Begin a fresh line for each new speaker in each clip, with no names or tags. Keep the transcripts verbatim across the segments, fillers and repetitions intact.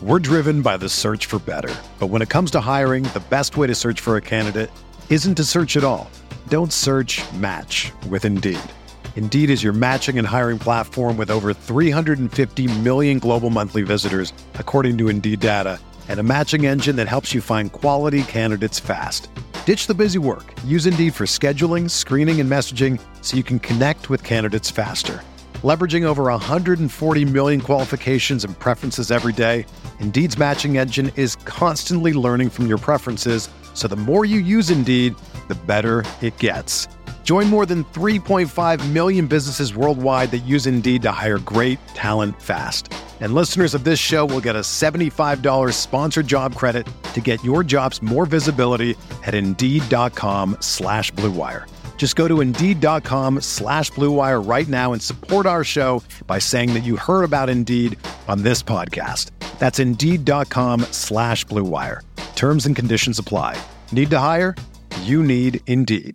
We're driven by the search for better. But when it comes to hiring, the best way to search for a candidate isn't to search at all. Don't search, match with Indeed. Indeed is your matching and hiring platform with over three hundred fifty million global monthly visitors, according to Indeed data, and a matching engine that helps you find quality candidates fast. Ditch the busy work. Use Indeed for scheduling, screening, and messaging so you can connect with candidates faster. Leveraging over one hundred forty million qualifications and preferences every day, Indeed's matching engine is constantly learning from your preferences, so the more you use Indeed, the better it gets. Join more than three point five million businesses worldwide that use Indeed to hire great talent fast. And listeners of this show will get a seventy-five dollars sponsored job credit to get your jobs more visibility at Indeed.com slash Blue Wire. Just go to Indeed.com slash Blue Wire right now and support our show by saying that you heard about Indeed on this podcast. That's Indeed.com slash Blue Wire. Terms and conditions apply. Need to hire? You need Indeed.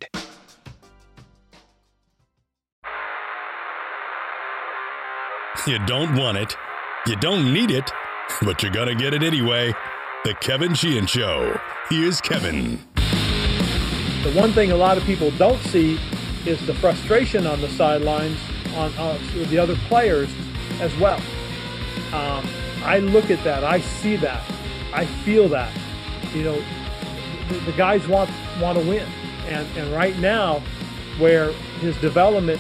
You don't want it, you don't need it, but you're gonna get it anyway. The Kevin Sheehan Show. Here's Kevin.
The one thing a lot of people don't see is the frustration on the sidelines on uh, with the other players as well. Um, I look at that, I see that, I feel that. You know, the, the guys want want to win, and and right now, where his development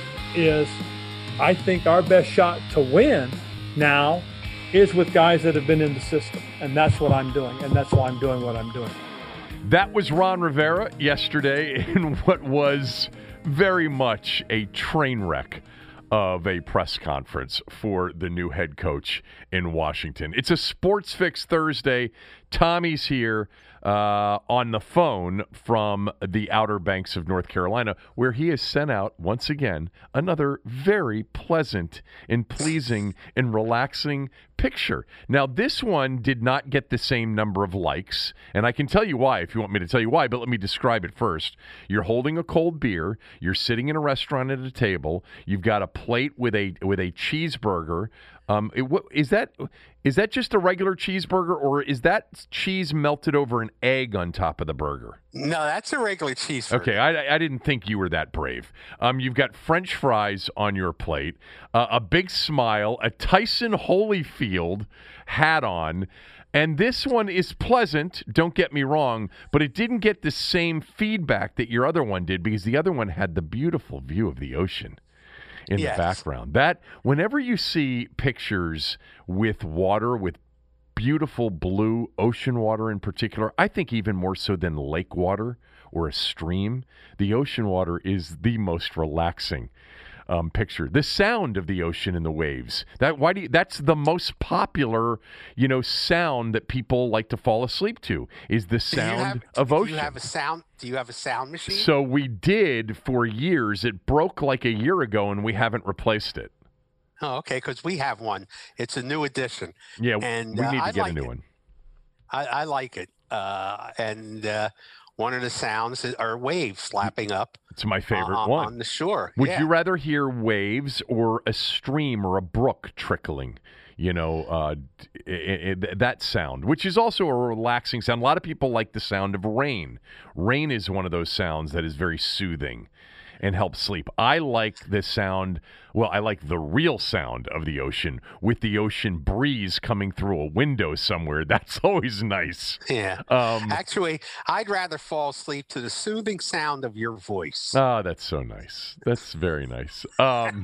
is, I think our best shot to win now is with guys that have been in the system, and that's what I'm doing, and that's why I'm doing what I'm doing.
That was Ron Rivera yesterday in what was very much a train wreck of a press conference for the new head coach in Washington. It's a Sports Fix Thursday. Tommy's here uh, on the phone from the Outer Banks of North Carolina, where he has sent out, once again, another very pleasant and pleasing and relaxing picture. Now, this one did not get the same number of likes, and I can tell you why if you want me to tell you why, but let me describe it first. You're holding a cold beer, you're sitting in a restaurant at a table, you've got a plate with a with a cheeseburger. Um, it, what, is that is that just a regular cheeseburger, or is that cheese melted over an egg on top of the burger?
No, that's a regular cheeseburger.
Okay, I, I didn't think you were that brave. Um, you've got French fries on your plate, uh, a big smile, a Tyson Holyfield hat on, and this one is pleasant, don't get me wrong, but it didn't get the same feedback that your other one did, because the other one had the beautiful view of the ocean in yes. the background. That, whenever you see pictures with water, with beautiful blue ocean water in particular, I think even more so than lake water or a stream, the ocean water is the most relaxing um, picture. The sound of the ocean and the waves. That why do you, that's the most popular, you know, sound that people like to fall asleep to, is the sound
have,
of ocean.
Do you have a sound? Do you have a sound machine?
So we did for years. It broke like a year ago, and we haven't replaced it.
Oh, okay, because we have one. It's a new edition.
Yeah,
and,
we need
uh,
to get
like
a new
it.
one.
I, I like it. Uh, and uh, one of the sounds is, are waves slapping up.
It's my favorite
uh,
one.
On the shore.
Would
yeah.
you rather hear waves or a stream or a brook trickling? You know, uh, it, it, that sound, which is also a relaxing sound. A lot of people like the sound of rain. Rain is one of those sounds that is very soothing and helps sleep. I like the sound, well, I like the real sound of the ocean with the ocean breeze coming through a window somewhere. That's always nice.
Yeah.
Um,
Actually, I'd rather fall asleep to the soothing sound of your voice.
Oh, that's so nice. That's very nice. Um,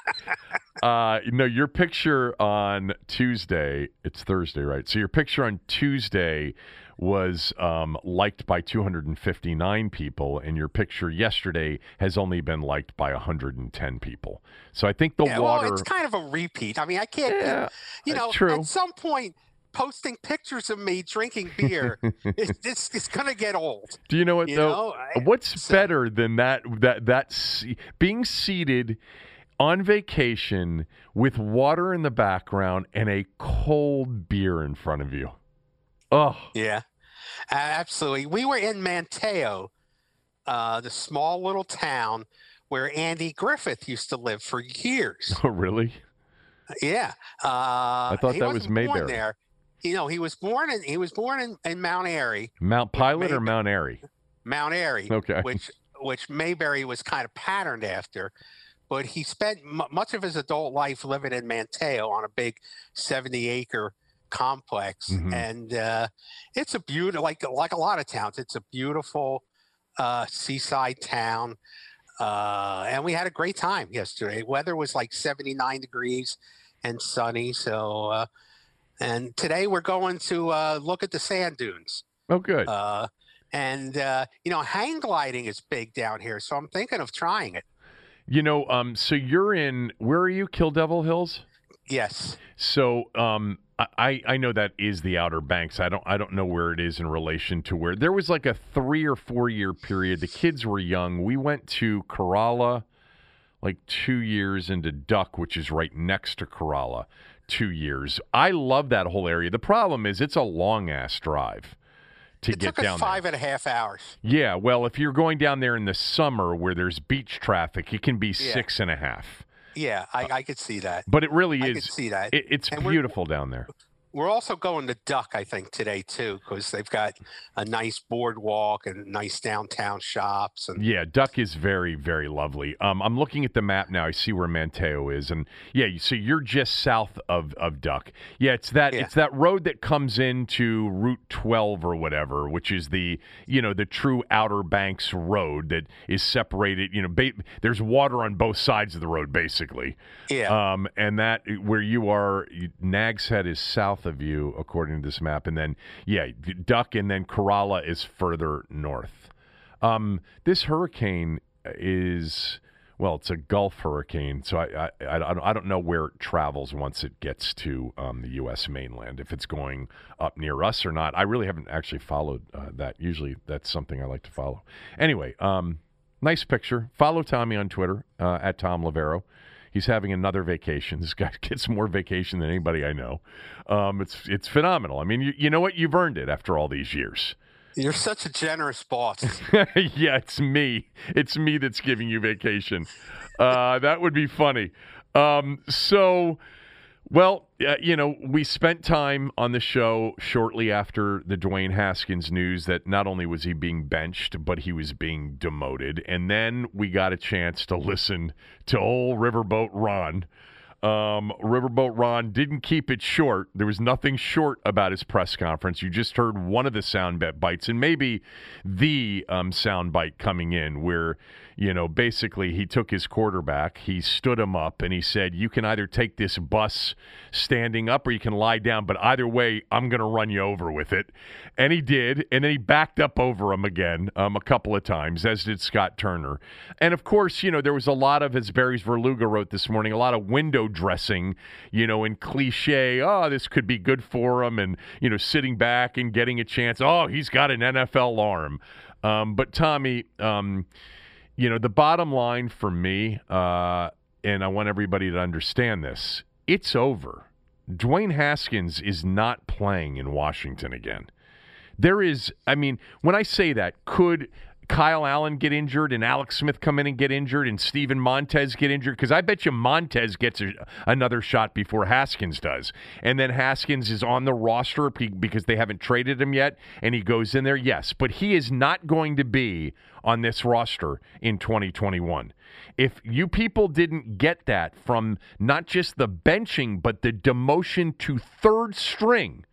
uh, you know, your picture on Tuesday, it's Thursday, right? So your picture on Tuesday was um, liked by two hundred fifty-nine people, and your picture yesterday has only been liked by one hundred ten people. So I think the
yeah,
water...
Well, it's kind of a repeat. I mean, I can't...
Yeah,
you know,
true.
At some point, posting pictures of me drinking beer, it's, it's, it's going to get old.
Do you know what,
you
though?
Know? I,
What's
so.
better than that, that, that se- being seated on vacation with water in the background and a cold beer in front of you? Oh.
Yeah. Absolutely. We were in Manteo, uh, the small little town where Andy Griffith used to live for years.
Oh, really?
Yeah. Uh,
I thought
he
that was
wasn't born
Mayberry.
there. You know, he was born in he was born in, in Mount Airy.
Mount Pilot
May-
or Mount Airy?
Mount Airy.
Okay.
Which which Mayberry was kind of patterned after. But he spent m- much of his adult life living in Manteo on a big seventy acre complex.
Mhm.
And uh, it's a beautiful, like, like a lot of towns, it's a beautiful uh, seaside town. Uh, and we had a great time yesterday. Weather was like seventy-nine degrees and sunny. So, uh, and today we're going to uh, look at the sand dunes.
Oh, good.
Uh, and, uh, you know, hang gliding is big down here. So I'm thinking of trying it.
You know, um, so you're in, where are you, Kill Devil Hills?
Yes.
So um, I, I know that is the Outer Banks. I don't I don't know where it is in relation to where, there was like a three or four year period. The kids were young. We went to Corolla like two years into Duck, which is right next to Corolla, two years. I love that whole area. The problem is it's a long ass drive to
It
get
took us
down
five
there.
and a half hours.
Yeah, well, if you're going down there in the summer where there's beach traffic, it can be
Yeah.
six and a half.
Yeah, I, I could see that.
But it really
I
is.
could see that.
It, it's
And we're-
beautiful down there.
We're also going to Duck, I think, today too, because they've got a nice boardwalk and nice downtown shops. And
Yeah, Duck is very, very lovely. Um, I'm looking at the map now. I see where Manteo is, and yeah, you- so you're just south of, of Duck. Yeah, it's that
Yeah.
it's that road that comes into Route twelve or whatever, which is the you know the true Outer Banks road that is separated. You know, ba- there's water on both sides of the road, basically.
yeah,
Um, and that where you are, you, Nags Head is south of you, according to this map, and then yeah, Duck, and then Corolla is further north. Um, this hurricane is, well, it's a Gulf hurricane, so I I, I, don't- I don't know where it travels once it gets to um, the U S mainland, if it's going up near us or not. I really haven't actually followed uh, that. Usually that's something I like to follow. Anyway, um, nice picture. Follow Tommy on Twitter, uh, at Tom Lavero. He's having another vacation. This guy gets more vacation than anybody I know. Um, it's it's phenomenal. I mean, you, you know what? You've earned it after all these years.
you're such a generous boss.
Yeah, it's me. It's me that's giving you vacation. Uh, that would be funny. Um, so, well, uh, you know, we spent time on the show shortly after the Dwayne Haskins news that not only was he being benched, but he was being demoted. And then we got a chance to listen to old Riverboat Ron. Um, Riverboat Ron didn't keep it short. There was nothing short about his press conference. You just heard one of the sound bit bites, and maybe the um, sound bite coming in where, you know, basically he took his quarterback, he stood him up, and he said, you can either take this bus standing up or you can lie down, but either way, I'm going to run you over with it. And he did, and then he backed up over him again um, a couple of times, as did Scott Turner. And, of course, you know, there was a lot of, as Barry's Verluga wrote this morning, a lot of window dressing, you know, in cliche, oh, this could be good for him, and, you know, sitting back and getting a chance, oh, he's got an N F L arm. Um, but, Tommy, um, you know, the bottom line for me, uh, and I want everybody to understand this, it's over. Dwayne Haskins is not playing in Washington again. There is, I mean, when I say that, could Kyle Allen get injured and Alex Smith come in and get injured and Steven Montez get injured? Because I bet you Montez gets a, another shot before Haskins does. And then Haskins is on the roster because they haven't traded him yet, and he goes in there, yes. But he is not going to be on this roster in twenty twenty-one. If you people didn't get that from not just the benching, but the demotion to third string,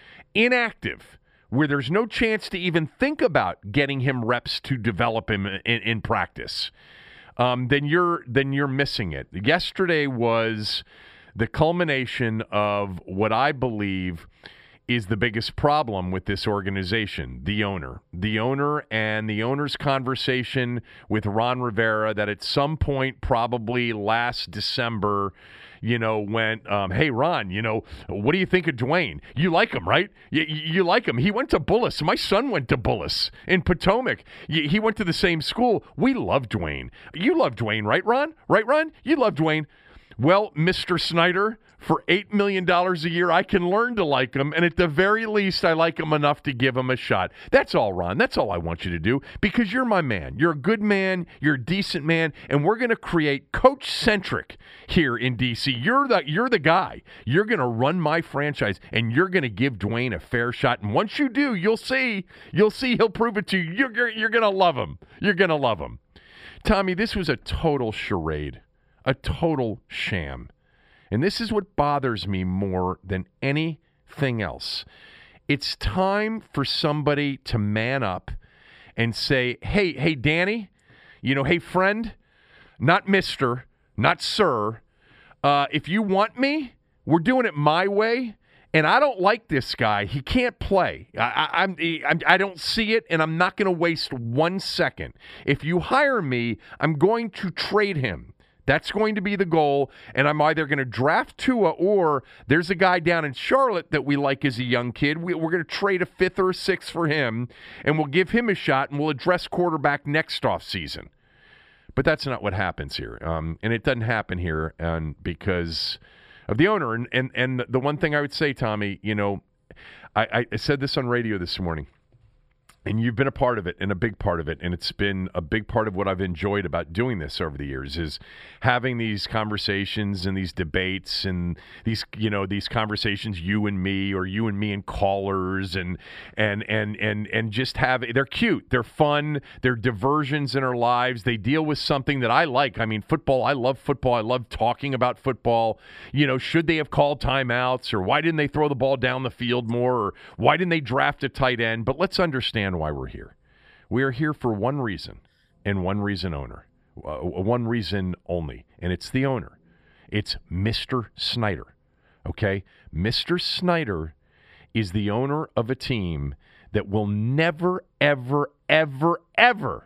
inactive, where there's no chance to even think about getting him reps to develop him in, in practice, um, then you're then you're missing it. Yesterday was the culmination of what I believe is the biggest problem with this organization, the owner. The owner and the owner's conversation with Ron Rivera that at some point, probably last December, you know, went, um, hey, Ron, you know, what do you think of Dwayne? You like him, right? You, you like him. He went to Bullis. My son went to Bullis in Potomac. He went to the same school. We love Dwayne. You love Dwayne, right, Ron? Right, Ron? You love Dwayne. Well, Mister Snyder, for eight million dollars a year, I can learn to like him, and at the very least, I like him enough to give him a shot. That's all, Ron. That's all I want you to do, because you're my man. You're a good man. You're a decent man, and we're going to create coach-centric here in D C. You're the, you're the guy. You're going to run my franchise, and you're going to give Dwayne a fair shot, and once you do, you'll see. You'll see he'll prove it to you. You're, you're, you're going to love him. You're going to love him. Tommy, this was a total charade, a total sham. And this is what bothers me more than anything else. It's time for somebody to man up and say, hey, hey, Danny, you know, hey, friend, not mister, not sir, uh, if you want me, we're doing it my way, and I don't like this guy. He can't play. I, I, I'm, I'm, I don't see it, and I'm not going to waste one second. If you hire me, I'm going to trade him. That's going to be the goal, and I'm either going to draft Tua, or there's a guy down in Charlotte that we like as a young kid. We, we're going to trade a fifth or a sixth for him, and we'll give him a shot, and we'll address quarterback next offseason. But that's not what happens here, um, and it doesn't happen here and because of the owner. And, and, and the one thing I would say, Tommy, you know, I, I said this on radio this morning, and you've been a part of it and a big part of it, and it's been a big part of what I've enjoyed about doing this over the years is having these conversations and these debates and these, you know, these conversations, you and me, or you and me and callers, and and and and and just have, they're cute, they're fun, they're diversions in our lives. They deal with something that I like. I mean, football, I love football. I love talking about football. You know, should they have called timeouts, or why didn't they throw the ball down the field more, or why didn't they draft a tight end? But let's understand why we're here. We are here for one reason, and one reason owner, uh, one reason only, and it's the owner. It's Mister Snyder, okay? Mister Snyder is the owner of a team that will never, ever, ever, ever,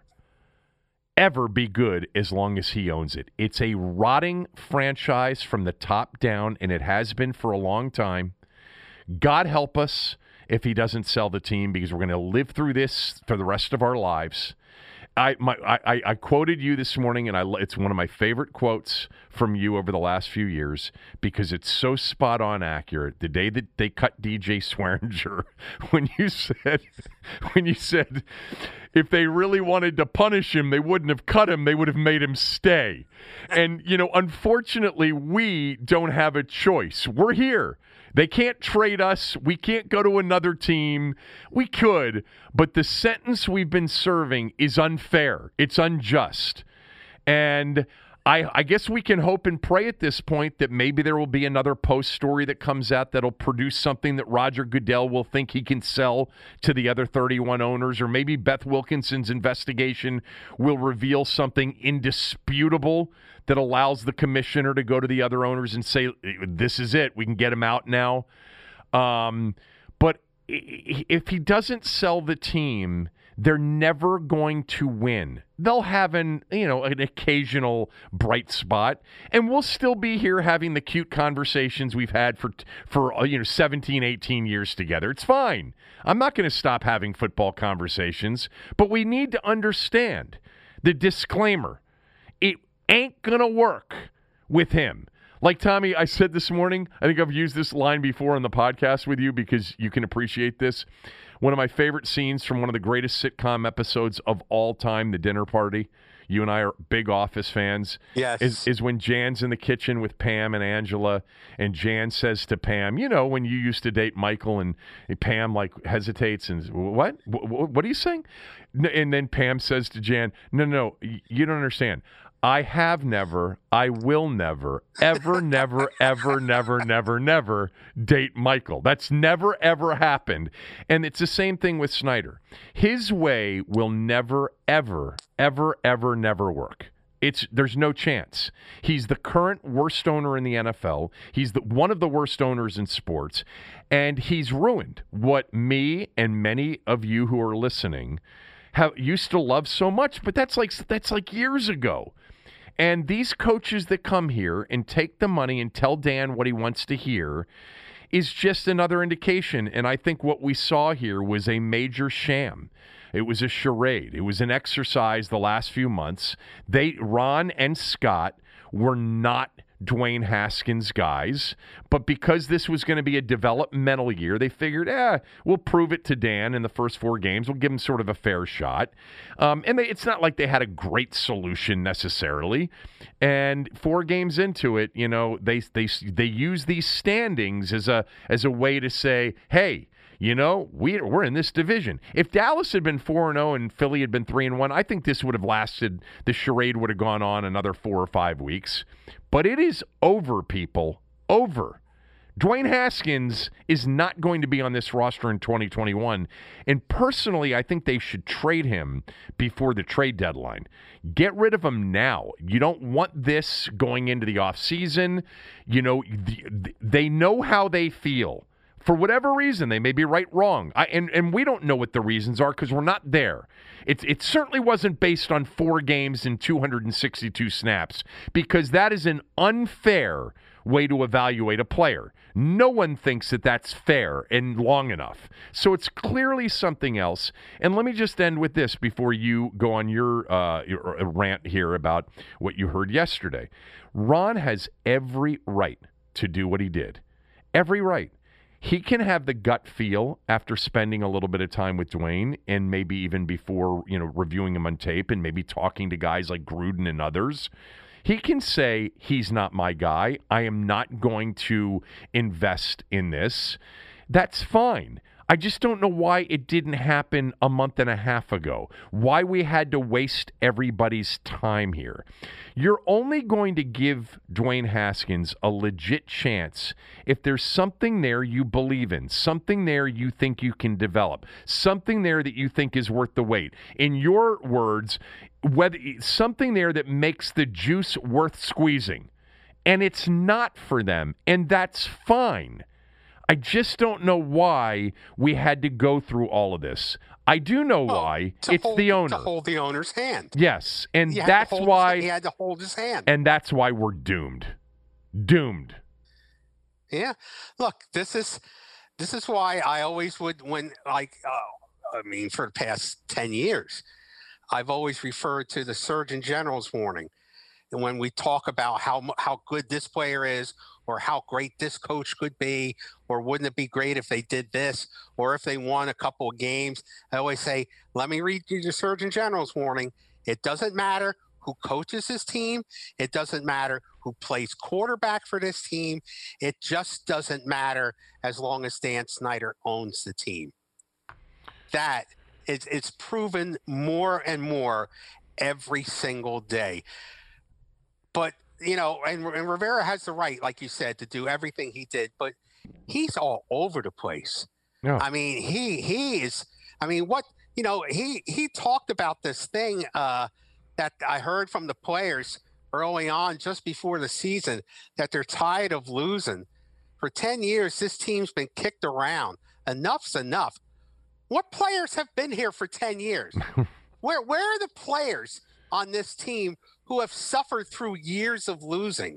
ever be good as long as he owns it. It's a rotting franchise from the top down, and it has been for a long time. God help us if he doesn't sell the team, because we're going to live through this for the rest of our lives. I my I, I quoted you this morning, and I it's one of my favorite quotes from you over the last few years, because it's so spot on accurate. The day that they cut D J Swearinger, when you said when you said if they really wanted to punish him, they wouldn't have cut him, they would have made him stay. And you know, unfortunately, we don't have a choice. We're here. They can't trade us. We can't go to another team. We could, but the sentence we've been serving is unfair. It's unjust. And I, I guess we can hope and pray at this point that maybe there will be another Post story that comes out that'll produce something that Roger Goodell will think he can sell to the other thirty-one owners, or maybe Beth Wilkinson's investigation will reveal something indisputable that allows the commissioner to go to the other owners and say, this is it, we can get him out now. Um, but if he doesn't sell the team, they're never going to win. They'll have an, you know, an occasional bright spot, and we'll still be here having the cute conversations we've had for, for you know, seventeen, eighteen years together. It's fine. I'm not going to stop having football conversations, but we need to understand the disclaimer. It ain't going to work with him. Like, Tommy, I said this morning, I think I've used this line before on the podcast with you because you can appreciate this. One of my favorite scenes from one of the greatest sitcom episodes of all time, The Dinner Party. You and I are big Office fans.
Yes.
Is, is when Jan's in the kitchen with Pam and Angela, and Jan says to Pam, you know, when you used to date Michael, and Pam, like, hesitates and, what? What, what are you saying? And then Pam says to Jan, no, no, you don't understand. I have never, I will never, ever, never, ever, never, never, never date Michael. That's never, ever happened. And it's the same thing with Snyder. His way will never, ever, ever, ever, never work. It's there's no chance. He's the current worst owner in the N F L. He's the, one of the worst owners in sports. And he's ruined what me and many of you who are listening have used to love so much. But that's like that's like years ago. And these coaches that come here and take the money and tell Dan what he wants to hear is just another indication. And I think what we saw here was a major sham. It was a charade. It was an exercise the last few months. They, Ron and Scott, were not Dwayne Haskins guys, but because this was going to be a developmental year, they figured, eh, we'll prove it to Dan in the first four games. We'll give him sort of a fair shot. Um, and they, it's not like they had a great solution necessarily. And four games into it, you know, they they they use these standings as a as a way to say, hey, you know, we, we're in this division. If Dallas had been four and oh and Philly had been three and one, I think this would have lasted, the charade would have gone on another four or five weeks. But it is over, people. Over. Dwayne Haskins is not going to be on this roster in twenty twenty-one. And personally, I think they should trade him before the trade deadline. Get rid of him now. You don't want this going into the offseason. You know, they know how they feel. For whatever reason, they may be right, wrong. I, and, and we don't know what the reasons are because we're not there. It, it certainly wasn't based on four games and two hundred sixty-two snaps because that is an unfair way to evaluate a player. No one thinks that that's fair and long enough. So it's clearly something else. And let me just end with this before you go on your, uh, your rant here about what you heard yesterday. Ron has every right to do what he did. Every right. He can have the gut feel after spending a little bit of time with Dwayne and maybe even before, you know, reviewing him on tape and maybe talking to guys like Gruden and others. He can say, he's not my guy. I am not going to invest in this. That's fine. I just don't know why it didn't happen a month and a half ago. Why we had to waste everybody's time here. You're only going to give Dwayne Haskins a legit chance if there's something there you believe in, something there you think you can develop, something there that you think is worth the wait. In your words, whether something there that makes the juice worth squeezing. And it's not for them, and that's fine. I just don't know why we had to go through all of this. I do know
well,
why. It's
hold,
the owner.
To hold the owner's hand.
Yes, and
he
that's why
his, he had to hold his hand.
And that's why we're doomed. Doomed.
Yeah. Look, this is this is why I always would when like uh, I mean for the past ten years, I've always referred to the Surgeon General's warning. And when we talk about how how good this player is, or how great this coach could be, or wouldn't it be great if they did this, or if they won a couple of games, I always say, let me read you the Surgeon General's warning. It doesn't matter who coaches his team. It doesn't matter who plays quarterback for this team. It just doesn't matter as long as Dan Snyder owns the team. That is, it's proven more and more every single day. But, you know, and, and Rivera has the right, like you said, to do everything he did, but he's all over the place.
Yeah.
I mean, he he is, I mean, what, you know, he, he talked about this thing uh, that I heard from the players early on, just before the season, that they're tired of losing. For ten years, this team's been kicked around. Enough's enough. What players have been here for ten years? Where where are the players on this team who have suffered through years of losing?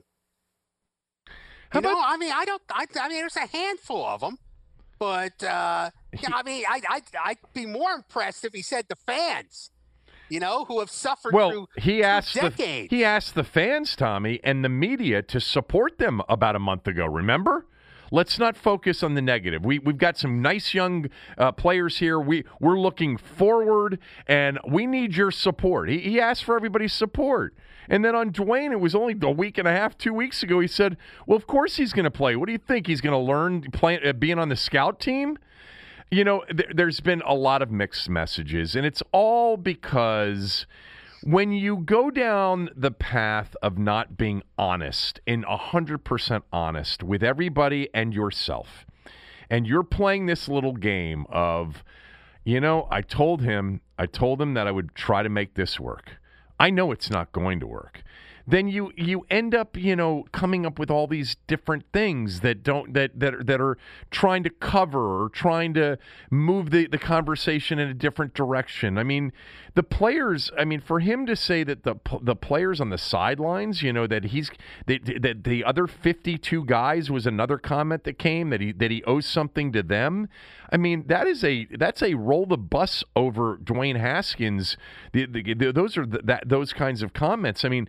You know, I mean, I don't. I, I mean, there's a handful of them, but uh, yeah, I mean, I, I, I'd be more impressed if he said the fans, you know, who have suffered
well,
through
he asked
decades.
The, he asked the fans, Tommy, and the media to support them about a month ago. Remember? Let's not focus on the negative. We, we've got some nice young uh, players here. We, we're looking forward, and we need your support. He, he asked for everybody's support. And then on Dwayne, it was only a week and a half, two weeks ago, he said, well, of course he's going to play. What do you think? He's going to learn play, uh, being on the scout team? You know, th- there's been a lot of mixed messages, and it's all because when you go down the path of not being honest and one hundred percent honest with everybody and yourself, and you're playing this little game of, you know, I told him, I told him that I would try to make this work. I know it's not going to work. Then you you end up, you know, coming up with all these different things that don't that that that are trying to cover or trying to move the, the conversation in a different direction. I mean, the players, I mean, for him to say that the the players on the sidelines, you know, that he's that, that the other fifty-two guys was another comment that came that he that he owes something to them. I mean, that is a that's a roll the bus over Dwayne Haskins. The, the, the, those are the, that those kinds of comments. I mean, how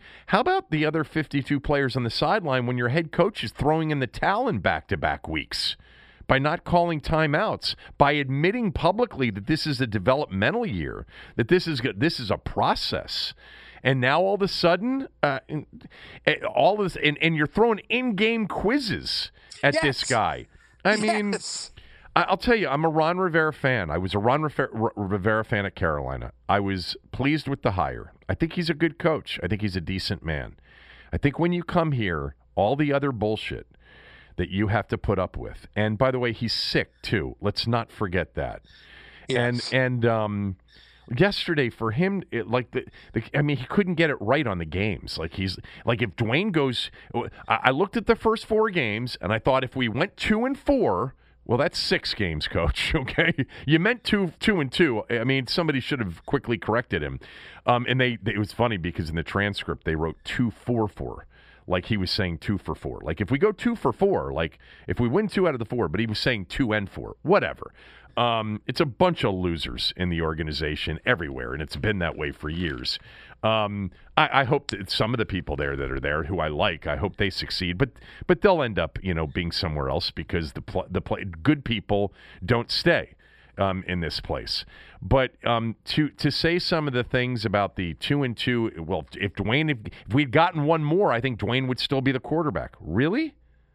about the other fifty-two players on the sideline when your head coach is throwing in the towel in back-to-back weeks by not calling timeouts, by admitting publicly that this is a developmental year, that this is this is a process. And now all of a sudden, uh, all this, and, and you're throwing in-game quizzes at
yes.
this guy. I mean,
yes.
I'll tell you, I'm a Ron Rivera fan. I was a Ron Rivera fan at Carolina. I was pleased with the hire. I think he's a good coach. I think he's a decent man. I think when you come here, all the other bullshit that you have to put up with. And by the way, he's sick too. Let's not forget that. Yes. And and um, yesterday for him, it, like the, the, I mean, he couldn't get it right on the games. Like he's like if Dwayne goes, I, I looked at the first four games and I thought if we went two and four, well, that's six games, Coach. Okay, you meant two, two and two. I mean, somebody should have quickly corrected him. Um, and they, they, it was funny because in the transcript they wrote two, four, four. Like he was saying two for four. Like if we go two for four, like if we win two out of the four, but he was saying two and four, whatever. Um, it's a bunch of losers in the organization everywhere, and it's been that way for years. Um, I, I hope that some of the people there that are there who I like, I hope they succeed, but but they'll end up, you know, being somewhere else because the pl- the play- good people don't stay. Um, in this place. But um, to to say some of the things about the two and two, well, if Dwayne, if, if we'd gotten one more, I think Dwayne would still be the quarterback. Really?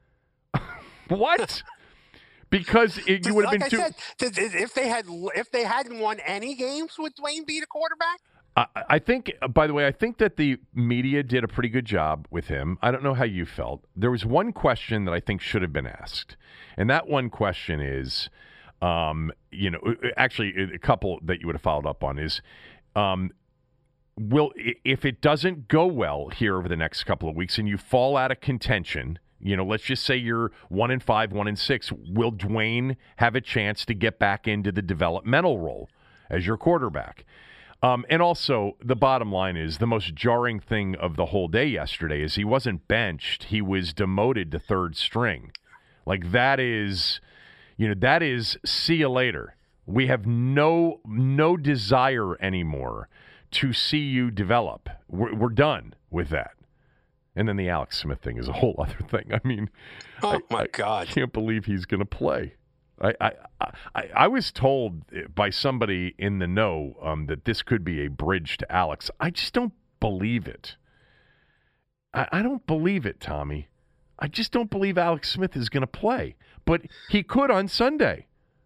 What? Because it, you would have
like
been
I
two.
Said, if they had, if they hadn't won any games, would Dwayne be the quarterback?
I, I think, by the way, I think that the media did a pretty good job with him. I don't know how you felt. There was one question that I think should have been asked, and that one question is. Um, you know, actually, a couple that you would have followed up on is, um, will if it doesn't go well here over the next couple of weeks and you fall out of contention, you know, let's just say you're one and five, one and six, will Dwayne have a chance to get back into the developmental role as your quarterback? Um, and also, the bottom line is the most jarring thing of the whole day yesterday is he wasn't benched; he was demoted to third string. Like that is. You know, that is see you later. We have no no desire anymore to see you develop. We're, we're done with that. And then the Alex Smith thing is a whole other thing. I mean,
oh,
I,
my God.
I can't believe he's going to play. I, I, I, I was told by somebody in the know um, that this could be a bridge to Alex. I just don't believe it. I, I don't believe it, Tommy. I just don't believe Alex Smith is going to play. But he could on Sunday.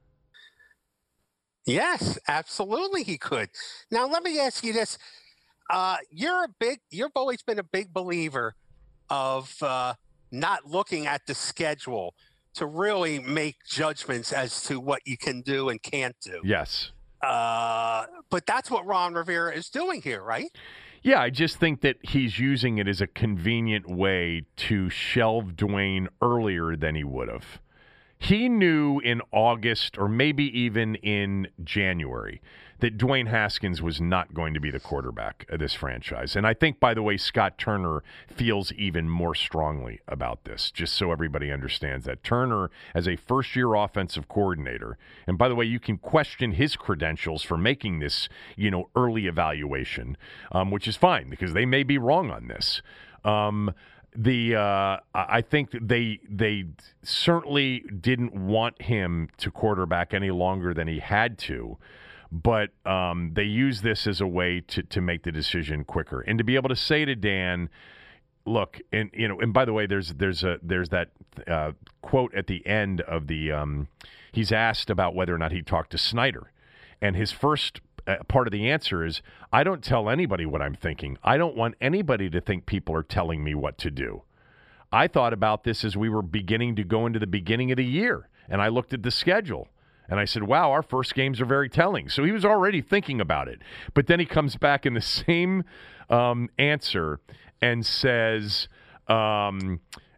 Yes, absolutely he could. Now, let me ask you this. Uh, you're a big, you've always been a big believer of uh, not looking at the schedule to really make judgments as to what you can do and can't do.
Yes.
Uh, but that's what Ron Rivera is doing here, right?
Yeah, I just think that he's using it as a convenient way to shelve Dwayne earlier than he would have. He knew in August or maybe even in January that Dwayne Haskins was not going to be the quarterback of this franchise. And I think, by the way, Scott Turner feels even more strongly about this, just so everybody understands that. Turner, as a first-year offensive coordinator, and by the way, you can question his credentials for making this, you know, early evaluation, um, which is fine because they may be wrong on this. Um The uh, I think they they certainly didn't want him to quarterback any longer than he had to, but um, they use this as a way to to make the decision quicker and to be able to say to Dan, look, and you know, and by the way, there's there's a there's that uh, quote at the end of the um, he's asked about whether or not he talked to Snyder, and his first. Uh, part of the answer is, I don't tell anybody what I'm thinking. I don't want anybody to think people are telling me what to do. I thought about this as we were beginning to go into the beginning of the year, and I looked at the schedule, and I said, wow, our first games are very telling. So he was already thinking about it. But then he comes back in the same um, answer and says, um,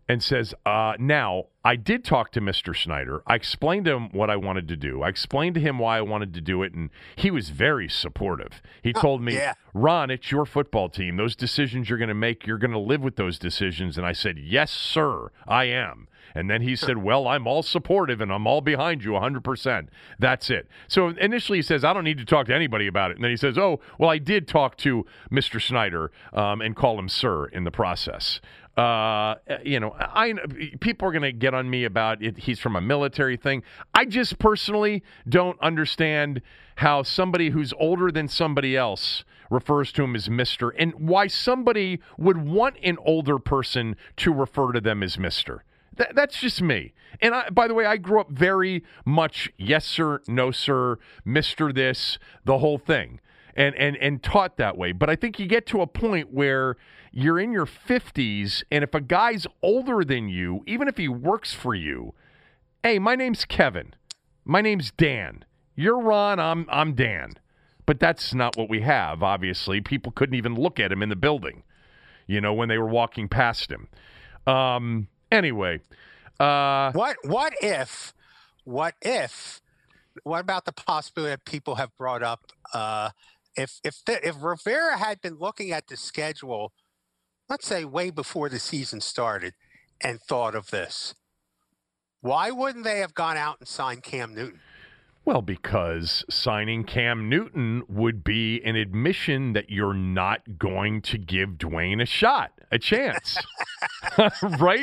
and says, uh, now, I did talk to Mister Snyder. I explained to him what I wanted to do. I explained to him why I wanted to do it, and he was very supportive. He
oh,
told me,
yeah.
Ron, it's your football team. Those decisions you're going to make, you're going to live with those decisions. And I said, yes, sir, I am. And then he said, well, I'm all supportive, and I'm all behind you one hundred percent. That's it. So initially he says, I don't need to talk to anybody about it. And then he says, oh, well, I did talk to Mister Snyder um, and call him sir in the process. Uh, you know, I people are going to get on me about it. He's from a military thing. I just personally don't understand how somebody who's older than somebody else refers to him as Mister and why somebody would want an older person to refer to them as Mister Th- that's just me. And I, by the way, I grew up very much yes, sir, no, sir, Mister this, the whole thing. And, and and taught that way. But I think you get to a point where you're in your fifties, and if a guy's older than you, even if he works for you, hey, my name's Kevin. My name's Dan. You're Ron, I'm I'm Dan. But that's not what we have, obviously. People couldn't even look at him in the building, you know, when they were walking past him. Um, anyway. Uh,
what what if, what if, what about the possibility that people have brought up, uh, If if the, if Rivera had been looking at the schedule, let's say way before the season started, and thought of this, why wouldn't they have gone out and signed Cam Newton?
Well, because signing Cam Newton would be an admission that you're not going to give Dwayne a shot, a chance, right?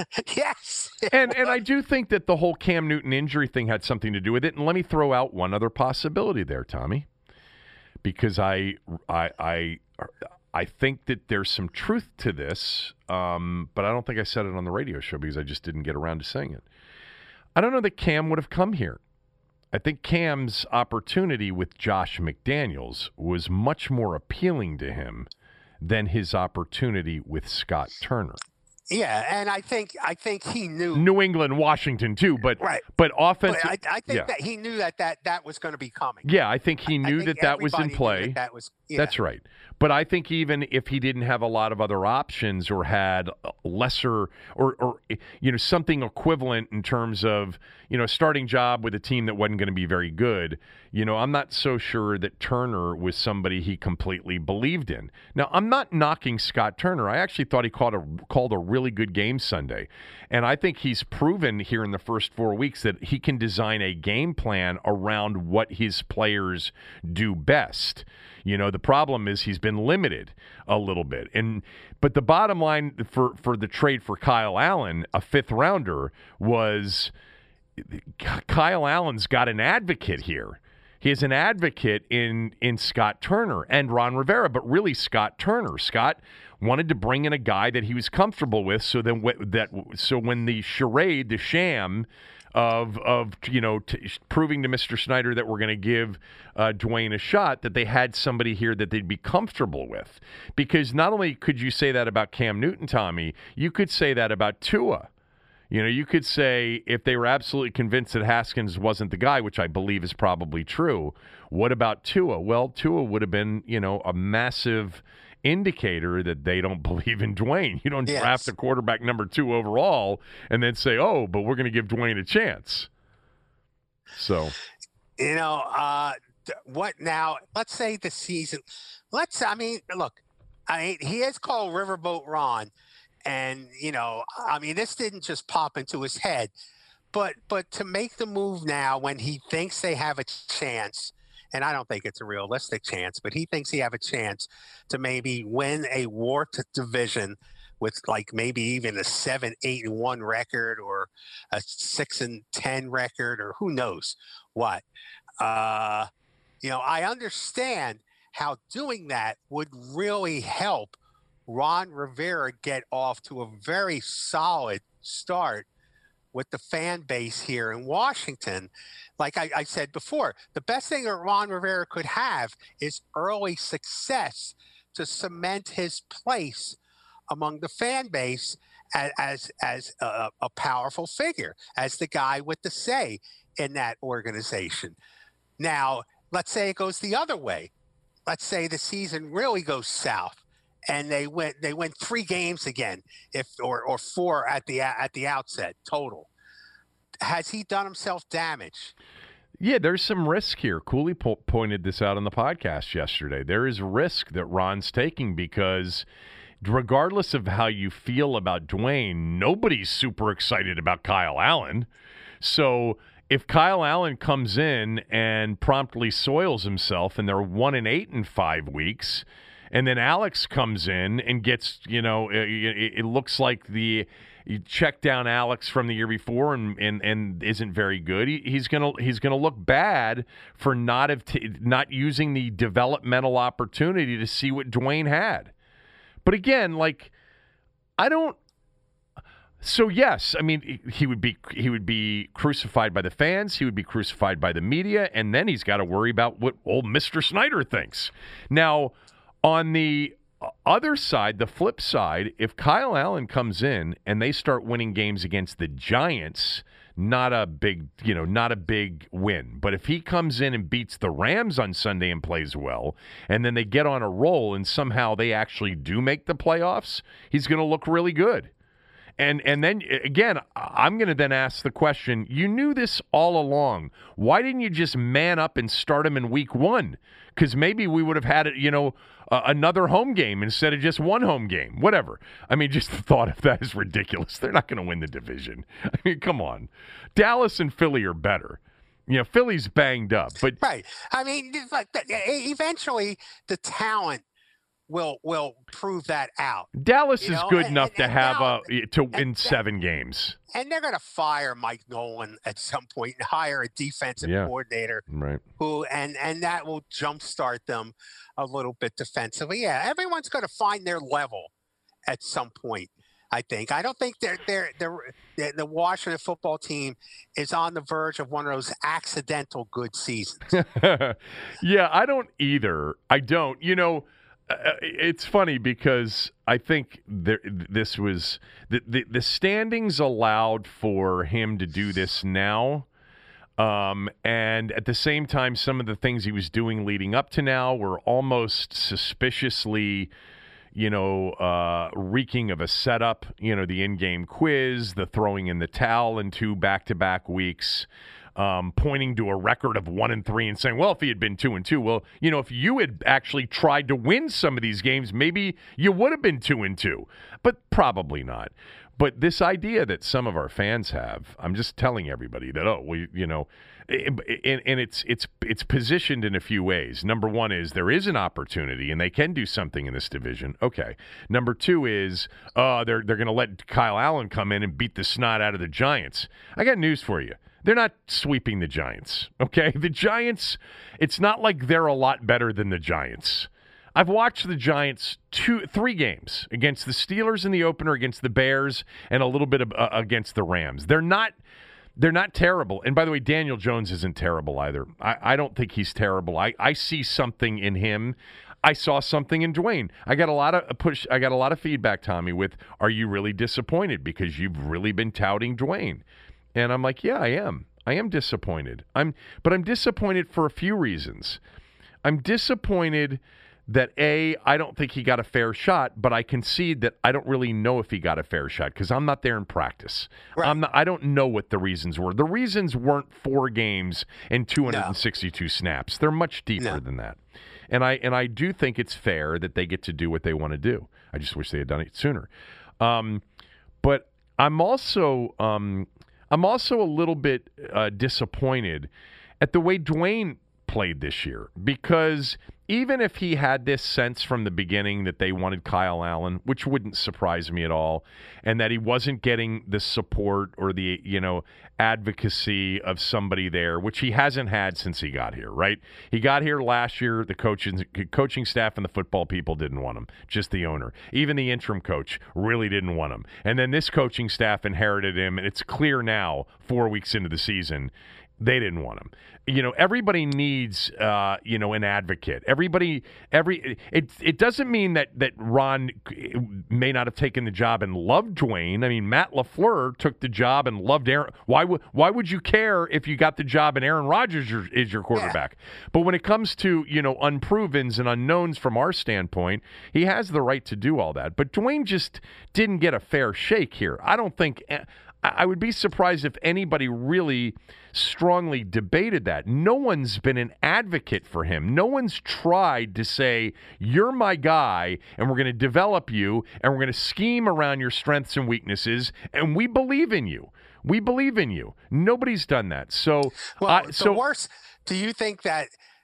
Yes.
and and I do think that the whole Cam Newton injury thing had something to do with it. And let me throw out one other possibility there, Tommy. Because I, I, I, I think that there's some truth to this, um, but I don't think I said it on the radio show because I just didn't get around to saying it. I don't know that Cam would have come here. I think Cam's opportunity with Josh McDaniels was much more appealing to him than his opportunity with Scott Turner.
Yeah, and I think I think he knew
New England, Washington too, but
right.
but offensive.
But I, I think
yeah.
that he knew that that, that was going to be coming.
Yeah, I think he knew
I think
that that was in play.
That, that was yeah.
That's right. But I think even if he didn't have a lot of other options or had lesser or, or you know, something equivalent in terms of, you know, a starting job with a team that wasn't going to be very good, you know, I'm not so sure that Turner was somebody he completely believed in. Now, I'm not knocking Scott Turner. I actually thought he called a, called a really good game Sunday. And I think he's proven here in the first four weeks that he can design a game plan around what his players do best. You know, the problem is he's been limited a little bit. And but the bottom line for, for the trade for Kyle Allen, a fifth rounder, was Kyle Allen's got an advocate here. He has an advocate in in Scott Turner and Ron Rivera, but really Scott Turner. Scott wanted to bring in a guy that he was comfortable with, so then that so when the charade, the sham of of you know t- proving to Mister Snyder that we're going to give uh, Dwayne a shot, that they had somebody here that they'd be comfortable with. Because not only could you say that about Cam Newton, Tommy, you could say that about Tua. You know, you could say if they were absolutely convinced that Haskins wasn't the guy, which I believe is probably true, what about Tua? Well, Tua would have been, you know, a massive indicator that they don't believe in Dwayne. You don't yes. draft a quarterback number two overall and then say, oh, but we're going to give Dwayne a chance. So,
you know, uh, what now? Let's say the season. Let's, I mean, look, I mean, he has called Riverboat Ron. And, you know, I mean, this didn't just pop into his head, but but to make the move now when he thinks they have a chance, and I don't think it's a realistic chance, but he thinks he have a chance to maybe win a warped division with like maybe even a seven, eight and one record or a six and ten record or who knows what. Uh, you know, I understand how doing that would really help Ron Rivera get off to a very solid start with the fan base here in Washington. Like I, I said before, the best thing that Ron Rivera could have is early success to cement his place among the fan base as as, as a, a powerful figure, as the guy with the say in that organization. Now, let's say it goes the other way. Let's say the season really goes south and they went they went three games again, if or or four at the at the outset total. Has he done himself damage?
Yeah, there's some risk here. Cooley po- pointed this out on the podcast yesterday. There is risk that Ron's taking because regardless of how you feel about Dwayne, nobody's super excited about Kyle Allen. So if Kyle Allen comes in and promptly soils himself and they're one and eight in five weeks, and then Alex comes in and gets, you know, it, it looks like the you check down Alex from the year before and and, and isn't very good. He, he's gonna he's gonna look bad for not have t- not using the developmental opportunity to see what Dwayne had. But again, like I don't. So yes, I mean he would be he would be crucified by the fans. He would be crucified by the media, and then he's got to worry about what old Mister Snyder thinks. Now, on the other side, the flip side, if Kyle Allen comes in and they start winning games against the Giants, not a big, you know, not a big win. But if he comes in and beats the Rams on Sunday and plays well, and then they get on a roll and somehow they actually do make the playoffs, he's going to look really good. And and then, again, I'm going to then ask the question, you knew this all along. Why didn't you just man up and start him in week one? Because maybe we would have had, you know, uh, another home game instead of just one home game. Whatever. I mean, just the thought of that is ridiculous. They're not going to win the division. I mean, come on. Dallas and Philly are better. You know, Philly's banged up. But
right. I mean, like eventually the talent will will prove that out.
Dallas
you
is
know?
good
and,
enough
and,
to
and
have
now,
a to win
and,
seven games.
And they're going to fire Mike Nolan at some point and hire a defensive
yeah.
coordinator,
right?
Who and and that will jumpstart them a little bit defensively. Yeah, everyone's going to find their level at some point. I think. I don't think they're, they're, they're, the Washington football team is on the verge of one of those accidental good seasons.
Yeah, I don't either. I don't. You know, uh, it's funny because I think there, this was the, the the standings allowed for him to do this now. Um, and at the same time, some of the things he was doing leading up to now were almost suspiciously, you know, uh, reeking of a setup, you know, the in-game quiz, the throwing in the towel in two back-to-back weeks, um, pointing to a record of one and three and saying, well, if he had been two and two, well, you know, if you had actually tried to win some of these games, maybe you would have been two and two, but probably not. But this idea that some of our fans have, I'm just telling everybody that, oh, we, you know, and, and it's it's it's positioned in a few ways. Number one is there is an opportunity and they can do something in this division. Okay. Number two is uh, they're they're going to let Kyle Allen come in and beat the snot out of the Giants. I got news for you. They're not sweeping the Giants. Okay, the Giants. It's not like they're a lot better than the Giants. I've watched the Giants two, three games against the Steelers in the opener, against the Bears, and a little bit of, uh, against the Rams. They're not, they're not terrible. And by the way, Daniel Jones isn't terrible either. I, I don't think he's terrible. I, I see something in him. I saw something in Dwayne. I got a lot of push. I got a lot of feedback, Tommy, with, are you really disappointed because you've really been touting Dwayne? And I'm like, yeah, I am. I am disappointed. I'm, but I'm disappointed for a few reasons. I'm disappointed that, A, I don't think he got a fair shot, but I concede that I don't really know if he got a fair shot because I'm not there in practice.
Right.
I'm not, I don't know what the reasons were. The reasons weren't four games and two hundred sixty-two no. snaps. They're much deeper no. than that. And I and I do think it's fair that they get to do what they want to do. I just wish they had done it sooner. Um, but I'm also um, I'm also a little bit uh, disappointed at the way Dwayne played this year, because even if he had this sense from the beginning that they wanted Kyle Allen, which wouldn't surprise me at all, and that he wasn't getting the support or the, you know, advocacy of somebody there, which he hasn't had since he got here, right? He got here last year, the coaching coaching staff and the football people didn't want him, just the owner. Even the interim coach really didn't want him. And then this coaching staff inherited him, and it's clear now, four weeks into the season, They didn't want him. You know, everybody needs, uh, you know, an advocate. Everybody, every it it doesn't mean that that Ron may not have taken the job and loved Dwayne. I mean, Matt LaFleur took the job and loved Aaron. Why would why would you care if you got the job and Aaron Rodgers is, is your quarterback? Yeah. But when it comes to, you know, unprovens and unknowns from our standpoint, he has the right to do all that. But Dwayne just didn't get a fair shake here. I don't think. I would be surprised if anybody really strongly debated that. No one's been an advocate for him. No one's tried to say, you're my guy, and we're going to develop you, and we're going to scheme around your strengths and weaknesses, and we believe in you. We believe in you. Nobody's done that. So,
well,
uh,
the
so
worst, do you think that,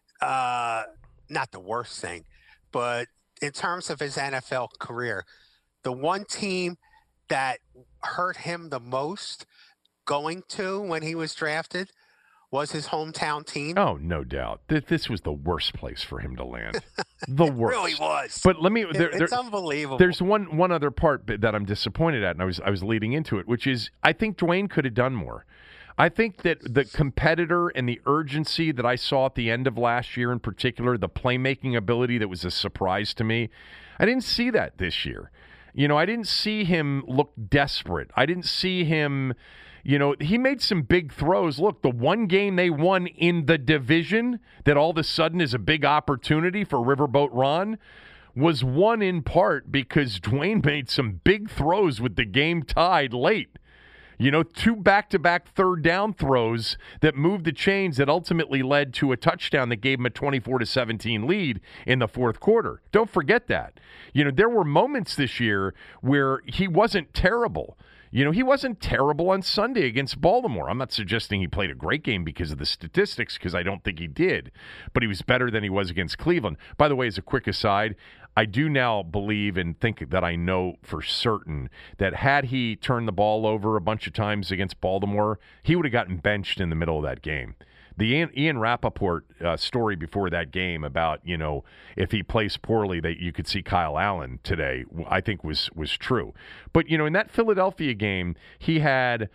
uh, not the worst thing, but in terms of his N F L career, the one team that hurt him the most going to when he was drafted was his hometown team?
Oh, no doubt. This was the worst place for him to land. The worst.
It really was.
But let me. There,
it's
there,
unbelievable.
There's one one other part that I'm disappointed at, and I was I was leading into it, which is I think Dwayne could have done more. I think that the competitor and the urgency that I saw at the end of last year in particular, the playmaking ability that was a surprise to me, I didn't see that this year. You know, I didn't see him look desperate. I didn't see him, you know, he made some big throws. Look, the one game they won in the division that all of a sudden is a big opportunity for Riverboat Ron was won in part because Dwayne made some big throws with the game tied late. You know, two back-to-back third down throws that moved the chains that ultimately led to a touchdown that gave him a twenty-four to seventeen lead in the fourth quarter. Don't forget that. You know, there were moments this year where he wasn't terrible. You know, he wasn't terrible on Sunday against Baltimore. I'm not suggesting he played a great game because of the statistics, because I don't think he did. But he was better than he was against Cleveland. By the way, as a quick aside, I do now believe and think that I know for certain that had he turned the ball over a bunch of times against Baltimore, he would have gotten benched in the middle of that game. The Ian, Ian Rappaport uh, story before that game about, you know, if he plays poorly, that you could see Kyle Allen today, I think was was true. But, you know, in that Philadelphia game, he had,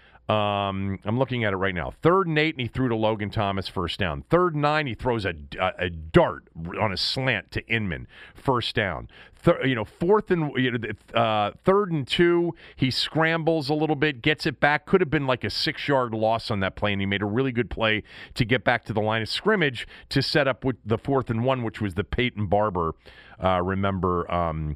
um, I'm looking at it right now, third and eight, and he threw to Logan Thomas, first down. Third and nine, he throws a, a, a dart on a slant to Inman, first down. Th- you know, fourth and you know, uh, third and two, he scrambles a little bit, gets it back. Could have been like a six-yard loss on that play, and he made a really good play to get back to the line of scrimmage to set up with the fourth and one, which was the Peyton Barber, uh, remember, um,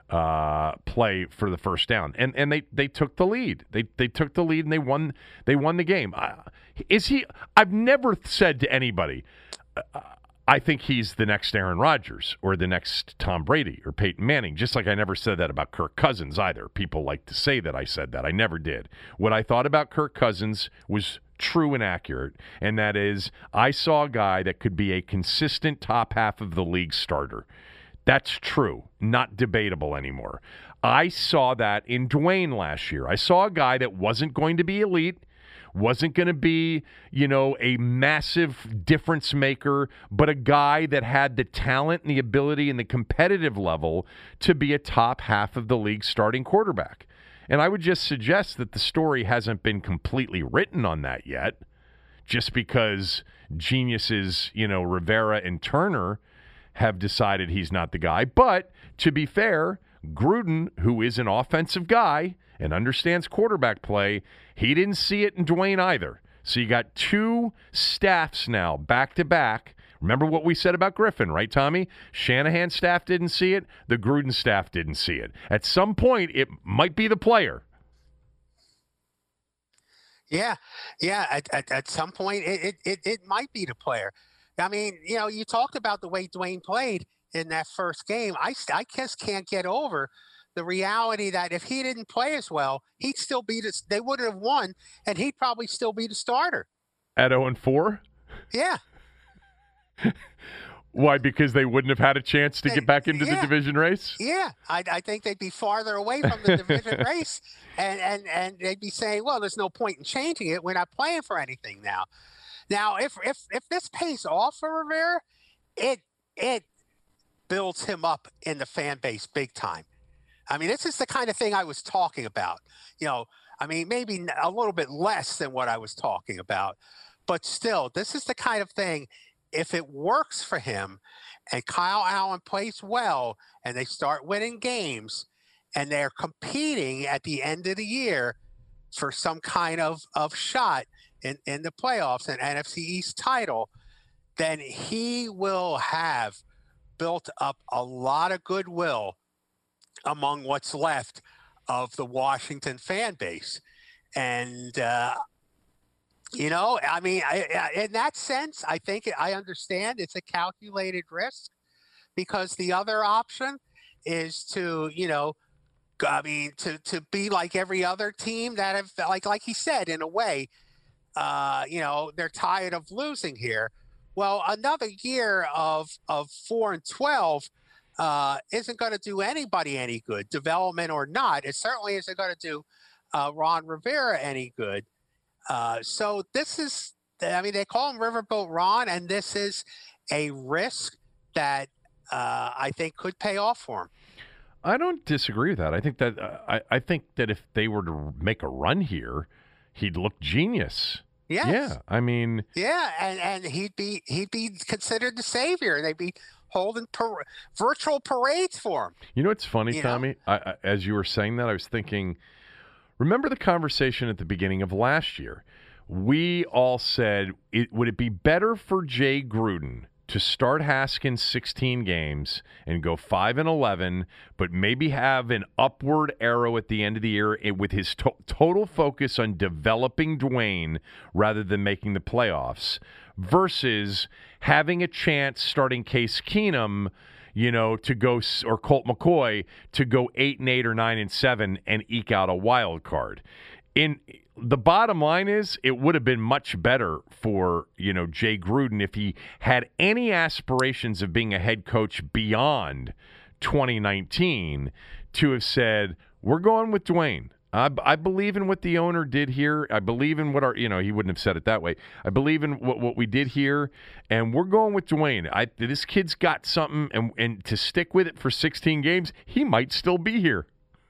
uh, play for the first down. And and they, they took the lead. They they took the lead and they won they won the game. Uh, is he? I've never said to anybody. Uh, I think he's the next Aaron Rodgers or the next Tom Brady or Peyton Manning, just like I never said that about Kirk Cousins either. People like to say that I said that. I never did. What I thought about Kirk Cousins was true and accurate, and that is I saw a guy that could be a consistent top half of the league starter. That's true, not debatable anymore. I saw that in Dwayne last year. I saw a guy that wasn't going to be elite, wasn't going to be, you know, a massive difference maker, but a guy that had the talent and the ability and the competitive level to be a top half of the league starting quarterback. And I would just suggest that the story hasn't been completely written on that yet, just because geniuses, you know, Rivera and Turner have decided he's not the guy. But to be fair, Gruden, who is an offensive guy and understands quarterback play, he didn't see it in Dwayne either. So you got two staffs now back to back. Remember what we said about Griffin, right, Tommy? Shanahan's staff didn't see it. The Gruden staff didn't see it. At some point, it might be the player.
Yeah, yeah. At, at, at some point, it, it, it, it might be the player. I mean, you know, you talked about the way Dwayne played in that first game. I, I just can't get over the reality that if he didn't play as well, he'd still be the, they wouldn't have won, and he'd probably still be the starter.
At oh and four?
Yeah.
Why? Because they wouldn't have had a chance to get back into
yeah.
the division race?
Yeah. I, I think they'd be farther away from the division race, and, and, and they'd be saying, well, there's no point in changing it. We're not playing for anything now. Now, if if if this pays off for Rivera, it it builds him up in the fan base big time. I mean, this is the kind of thing I was talking about. You know, I mean, maybe a little bit less than what I was talking about, but still, this is the kind of thing, if it works for him and Kyle Allen plays well and they start winning games and they're competing at the end of the year for some kind of, of shot in, in the playoffs and N F C East title, then he will have built up a lot of goodwill among what's left of the Washington fan base. And, uh, you know, I mean, I, I, in that sense, I think I understand it's a calculated risk, because the other option is to, you know, I mean, to, to be like every other team that have, like, like he said, in a way, uh, you know, they're tired of losing here. Well, another year of, of four and twelve uh, isn't going to do anybody any good, development or not. It certainly isn't going to do uh, Ron Rivera any good. Uh, so this is, I mean, they call him Riverboat Ron, and this is a risk that uh, I think could pay off for him.
I don't disagree with that. I think that uh, I, I think that if they were to make a run here, he'd look genius.
Yes.
Yeah, I mean,
yeah, and, and he'd be he'd be considered the savior, and they'd be holding par- virtual parades for him.
You know what's funny,
you
Tommy? I, I, as you were saying that, I was thinking, remember the conversation at the beginning of last year? We all said, it, would it be better for Jay Gruden to start Haskins sixteen games and go five and eleven, but maybe have an upward arrow at the end of the year with his to- total focus on developing Dwayne rather than making the playoffs, versus having a chance starting Case Keenum, you know, to go, or Colt McCoy to go eight and eight or nine and seven and eke out a wild card. In the bottom line is, it would have been much better for, you know, Jay Gruden if he had any aspirations of being a head coach beyond twenty nineteen to have said, we're going with Dwayne. I, I believe in what the owner did here. I believe in what our, you know, he wouldn't have said it that way. I believe in what, what we did here, and we're going with Dwayne. I, this kid's got something, and, and to stick with it for sixteen games, he might still be here.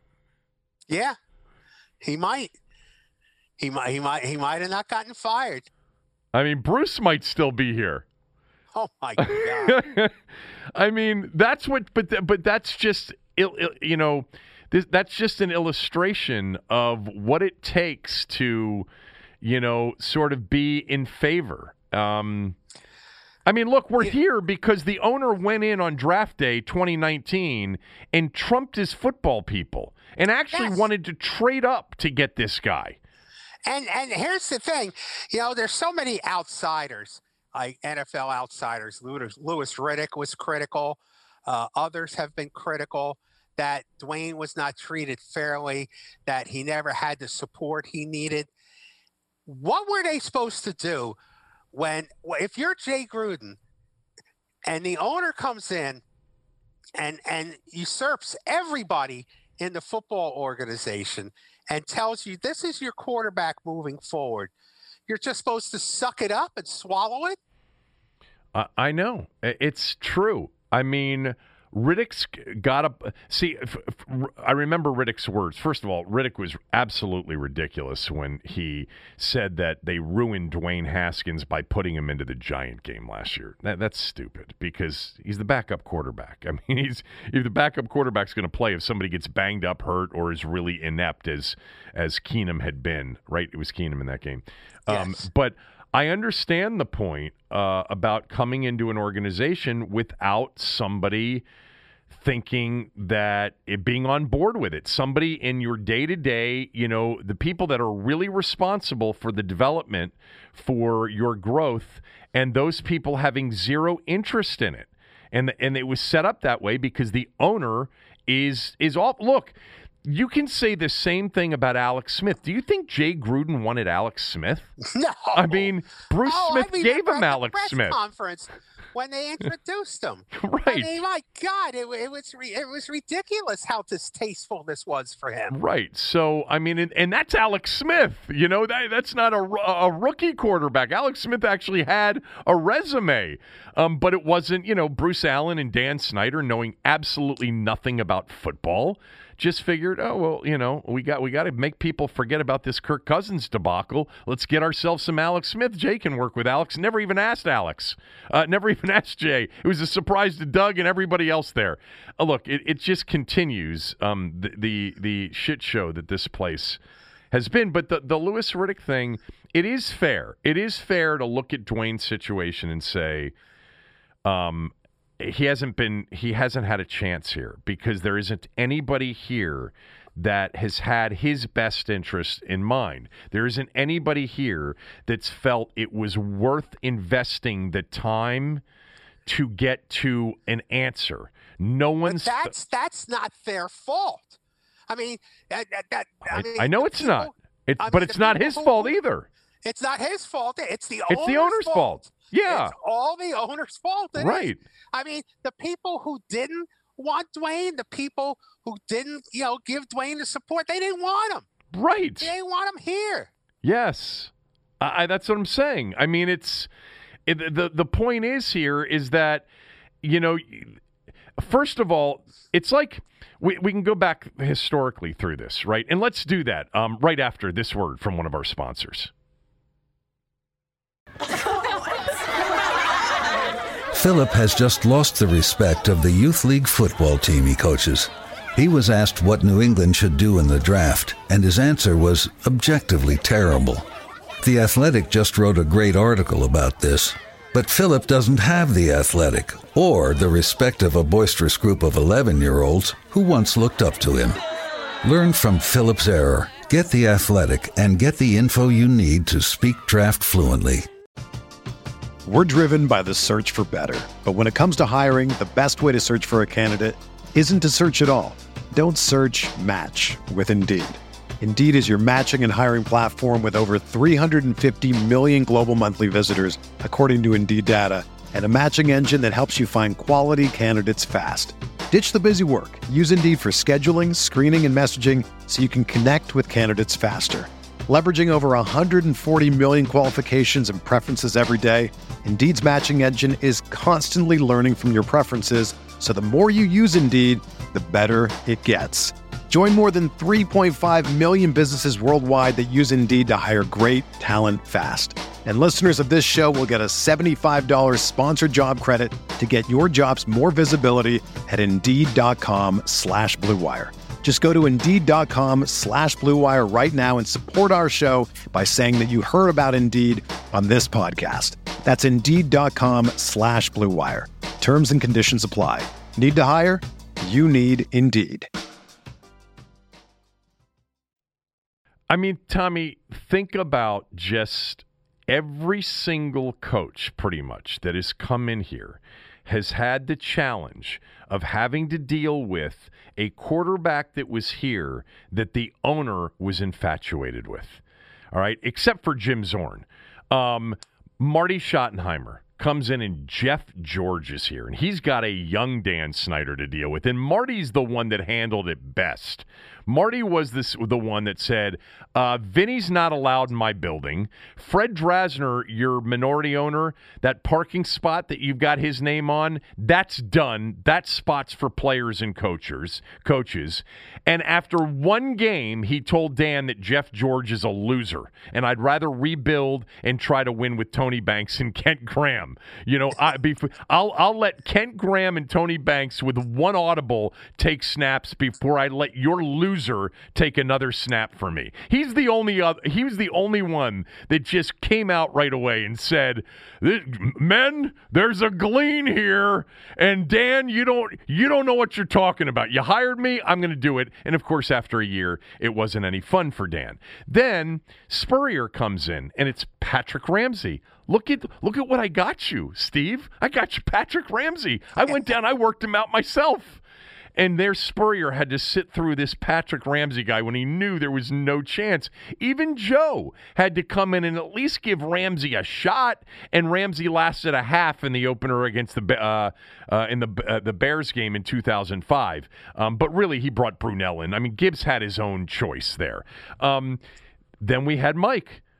Yeah, he might. He might, he might, he might have not gotten fired.
I mean, Bruce might still be here.
Oh my God!
I mean, that's what, but but that's just, you know, this, that's just an illustration of what it takes to, you know, sort of be in favor. Um, I mean, look, we're yeah. here because the owner went in on draft day twenty nineteen and trumped his football people and actually yes. wanted to trade up to get this guy.
And and here's the thing, you know, there's so many outsiders, like N F L outsiders. Louis, Louis Riddick was critical. Uh, others have been critical that Dwayne was not treated fairly, that he never had the support he needed. What were they supposed to do when, if you're Jay Gruden and the owner comes in and, and usurps everybody in the football organization and tells you this is your quarterback moving forward, you're just supposed to suck it up and swallow it?
Uh, I know. It's true. I mean, Riddick's got a – see, f- f- I remember Riddick's words. First of all, Riddick was absolutely ridiculous when he said that they ruined Dwayne Haskins by putting him into the Giant game last year. That, that's stupid because he's the backup quarterback. I mean, he's if the backup quarterback's going to play if somebody gets banged up, hurt, or is really inept as, as Keenum had been, right? It was Keenum in that game.
Yes.
Um, but – I understand the point uh, about coming into an organization without somebody thinking that it being on board with it. Somebody in your day-to-day, you know, the people that are really responsible for the development, for your growth, and those people having zero interest in it. And and it was set up that way because the owner is is all look. You can say the same thing about Alex Smith. Do you think Jay Gruden wanted Alex Smith?
No.
I mean, Bruce
oh,
Smith
I mean,
gave him
the
Alex
press
Smith.
Conference when they introduced him.
Right.
I mean, my God, it, it was re- it was ridiculous how distasteful this was for him.
Right. So, I mean, and, and that's Alex Smith. You know, that that's not a, a rookie quarterback. Alex Smith actually had a resume, um, but it wasn't, you know, Bruce Allen and Dan Snyder knowing absolutely nothing about football, just figured, oh, well, you know, we got we got to make people forget about this Kirk Cousins debacle. Let's get ourselves some Alex Smith. Jay can work with Alex. Never even asked Alex. Uh, never even asked Jay. It was a surprise to Doug and everybody else there. Uh, look, it, it just continues um, the, the the shit show that this place has been. But the, the Louis Riddick thing, it is fair. It is fair to look at Dwayne's situation and say, um, he hasn't been, he hasn't had a chance here because there isn't anybody here that has had his best interest in mind. There isn't anybody here that's felt it was worth investing the time to get to an answer. No one's.
But that's that's not their fault. I mean, that, that, that, I,
I,
mean,
I know it's
people,
not. It,
I mean,
but it's not his
who,
fault either.
It's not his fault. It's the
it's
owner's
the owner's fault.
fault.
Yeah,
it's all the owner's fault. It
right.
Is. I mean, the people who didn't want Dwayne, the people who didn't, you know, give Dwayne the support, they didn't want him.
Right.
They didn't want him here.
Yes, I, I, that's what I'm saying. I mean, it's it, the the point is here is that, you know, first of all, it's like we we can go back historically through this, right? And let's do that um, right after this word from one of our sponsors.
Philip has just lost the respect of the youth league football team he coaches. He was asked what New England should do in the draft, and his answer was objectively terrible. The Athletic just wrote a great article about this, but Philip doesn't have the Athletic or the respect of a boisterous group of eleven-year-olds who once looked up to him. Learn from Philip's error. Get the Athletic and get the info you need to speak draft fluently.
We're driven by the search for better. But when it comes to hiring, the best way to search for a candidate isn't to search at all. Don't search, match with Indeed. Indeed is your matching and hiring platform with over three hundred fifty million global monthly visitors, according to Indeed data, and a matching engine that helps you find quality candidates fast. Ditch the busy work. Use Indeed for scheduling, screening, and messaging so you can connect with candidates faster. Leveraging over one hundred forty million qualifications and preferences every day, Indeed's matching engine is constantly learning from your preferences, so the more you use Indeed, the better it gets. Join more than three point five million businesses worldwide that use Indeed to hire great talent fast. And listeners of this show will get a seventy-five dollars sponsored job credit to get your jobs more visibility at Indeed.com slash Blue Wire. Just go to Indeed.com slash Blue Wire right now and support our show by saying that you heard about Indeed on this podcast. That's Indeed.com slash Blue Wire. Terms and conditions apply. Need to hire? You need Indeed.
I mean, Tommy, think about just every single coach, pretty much, that has come in here has had the challenge of having to deal with a quarterback that was here that the owner was infatuated with. All right, except for Jim Zorn. Um, Marty Schottenheimer comes in and Jeff George is here, and he's got a young Dan Snyder to deal with, and Marty's the one that handled it best. Marty was this the one that said, uh, Vinny's not allowed in my building. Fred Drasner, your minority owner, that parking spot that you've got his name on, that's done. That spot's for players and coaches. coaches. And after one game, he told Dan that Jeff George is a loser, and I'd rather rebuild and try to win with Tony Banks and Kent Graham. You know, I, I'll, I'll let Kent Graham and Tony Banks with one audible take snaps before I let your loser take another snap for me. He's the only other, he was the only one that just came out right away and said, men, there's a glean here, and Dan, you don't you don't know what you're talking about. You hired me, I'm going to do it. And of course, after a year, it wasn't any fun for Dan. Then Spurrier comes in, and it's Patrick Ramsey. Look at look at what I got you, Steve. I got you Patrick Ramsey. I went down, I worked him out myself. And their Spurrier had to sit through this Patrick Ramsey guy when he knew there was no chance. Even Joe had to come in and at least give Ramsey a shot, and Ramsey lasted a half in the opener against the uh, uh, in the uh, the Bears game in two thousand five. Um, but really, he brought Brunell in. I mean, Gibbs had his own choice there. Um, then we had Mike.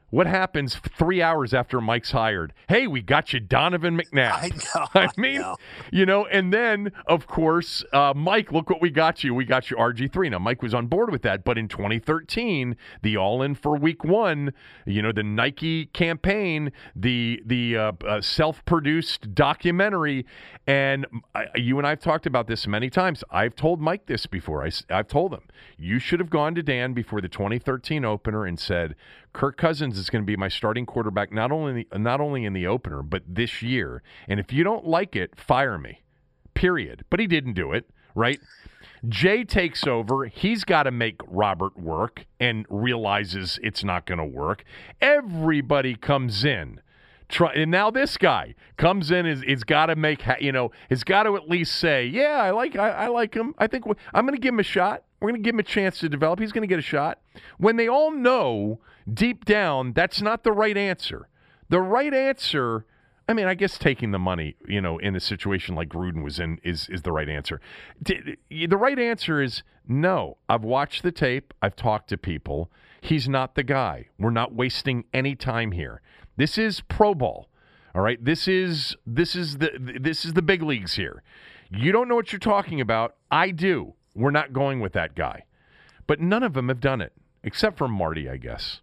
What happens three hours after Mike's hired? Hey, we got you Donovan McNabb.
I know.
I mean,
I know.
you know, and then, of course, uh, Mike, look what we got you. We got you R G three. Now, Mike was on board with that, but in twenty thirteen, the all-in for week one, you know, the Nike campaign, the the uh, uh, self-produced documentary, and I, you and I have talked about this many times. I've told Mike this before. I, I've told him, you should have gone to Dan before the twenty thirteen opener and said, Kirk Cousins is going to be my starting quarterback not only in the, not only in the opener, but this year. And if you don't like it, fire me, period. But he didn't do it, right? Jay takes over. He's got to make Robert work and realizes it's not going to work. Everybody comes in. Try, and now this guy comes in. Is it's got to make you know. It's got to at least say, yeah, I like I, I like him. I think I'm going to give him a shot. We're going to give him a chance to develop. He's going to get a shot. When they all know deep down that's not the right answer. The right answer. I mean, I guess taking the money, you know, in a situation like Gruden was in is is the right answer. The right answer is no. I've watched the tape. I've talked to people. He's not the guy. We're not wasting any time here. This is pro ball, all right? This is this is the this is the big leagues here. You don't know what you're talking about. I do. We're not going with that guy. But none of them have done it, except for Marty, I guess.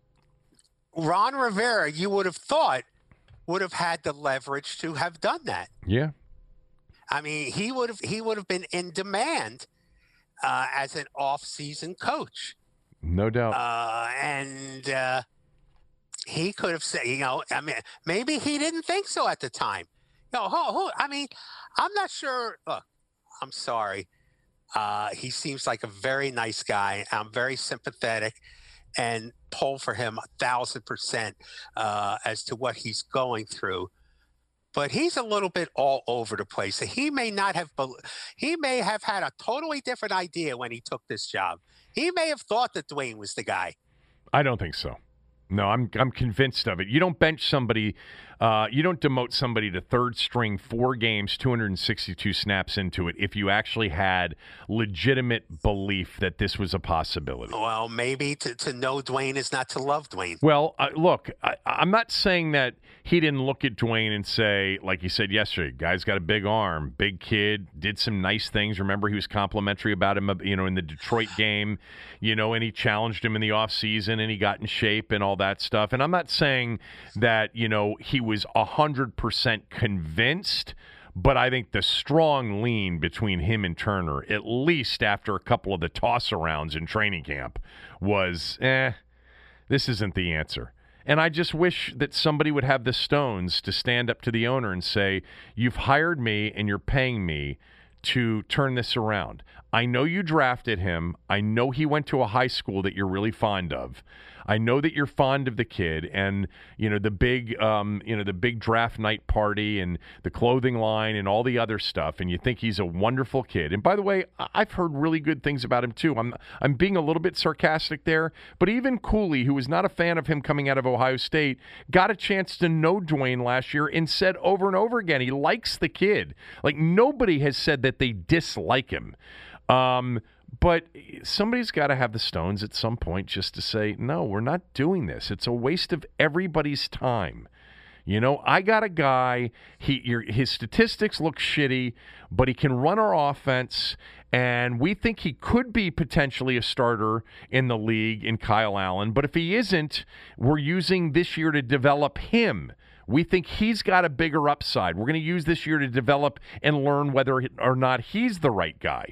Ron Rivera, you would have thought, would have had the leverage to have done that.
Yeah.
I mean, he would have he would have been in demand uh, as an off-season coach.
No doubt.
Uh, and uh, he could have said, you know, I mean, maybe he didn't think so at the time. You know, who, who, I mean, I'm not sure. Look, I'm sorry. Uh, he seems like a very nice guy. I'm very sympathetic and pull for him a thousand percent uh, as to what he's going through. But he's a little bit all over the place. He may not have, he may have had a totally different idea when he took this job. He may have thought that Dwayne was the guy.
I don't think so. No, I'm I'm convinced of it. You don't bench somebody, uh, you don't demote somebody to third string, four games, two hundred sixty-two snaps into it if you actually had legitimate belief that this was a possibility.
Well, maybe to, to know Dwayne is not to love Dwayne.
Well, uh, look, I, I'm not saying that he didn't look at Dwayne and say, like you said yesterday, guy's got a big arm, big kid, did some nice things. Remember, he was complimentary about him, you know, in the Detroit game, you know, and he challenged him in the offseason and he got in shape and all that stuff. And I'm not saying that, you know, he was one hundred percent convinced, but I think the strong lean between him and Turner, at least after a couple of the toss-arounds in training camp, was, eh, this isn't the answer. And I just wish that somebody would have the stones to stand up to the owner and say, you've hired me and you're paying me to turn this around. I know you drafted him. I know he went to a high school that you're really fond of. I know that you're fond of the kid and, you know, the big, um, you know, the big draft night party and the clothing line and all the other stuff. And you think he's a wonderful kid. And by the way, I've heard really good things about him too. I'm, I'm being a little bit sarcastic there, but even Cooley, who was not a fan of him coming out of Ohio State, got a chance to know Dwayne last year and said over and over again, he likes the kid. Like nobody has said that they dislike him. Um, But somebody's got to have the stones at some point just to say, no, we're not doing this. It's a waste of everybody's time. You know, I got a guy, he your, his statistics look shitty, but he can run our offense, and we think he could be potentially a starter in the league in Kyle Allen. But if he isn't, we're using this year to develop him. We think he's got a bigger upside. We're going to use this year to develop and learn whether or not he's the right guy.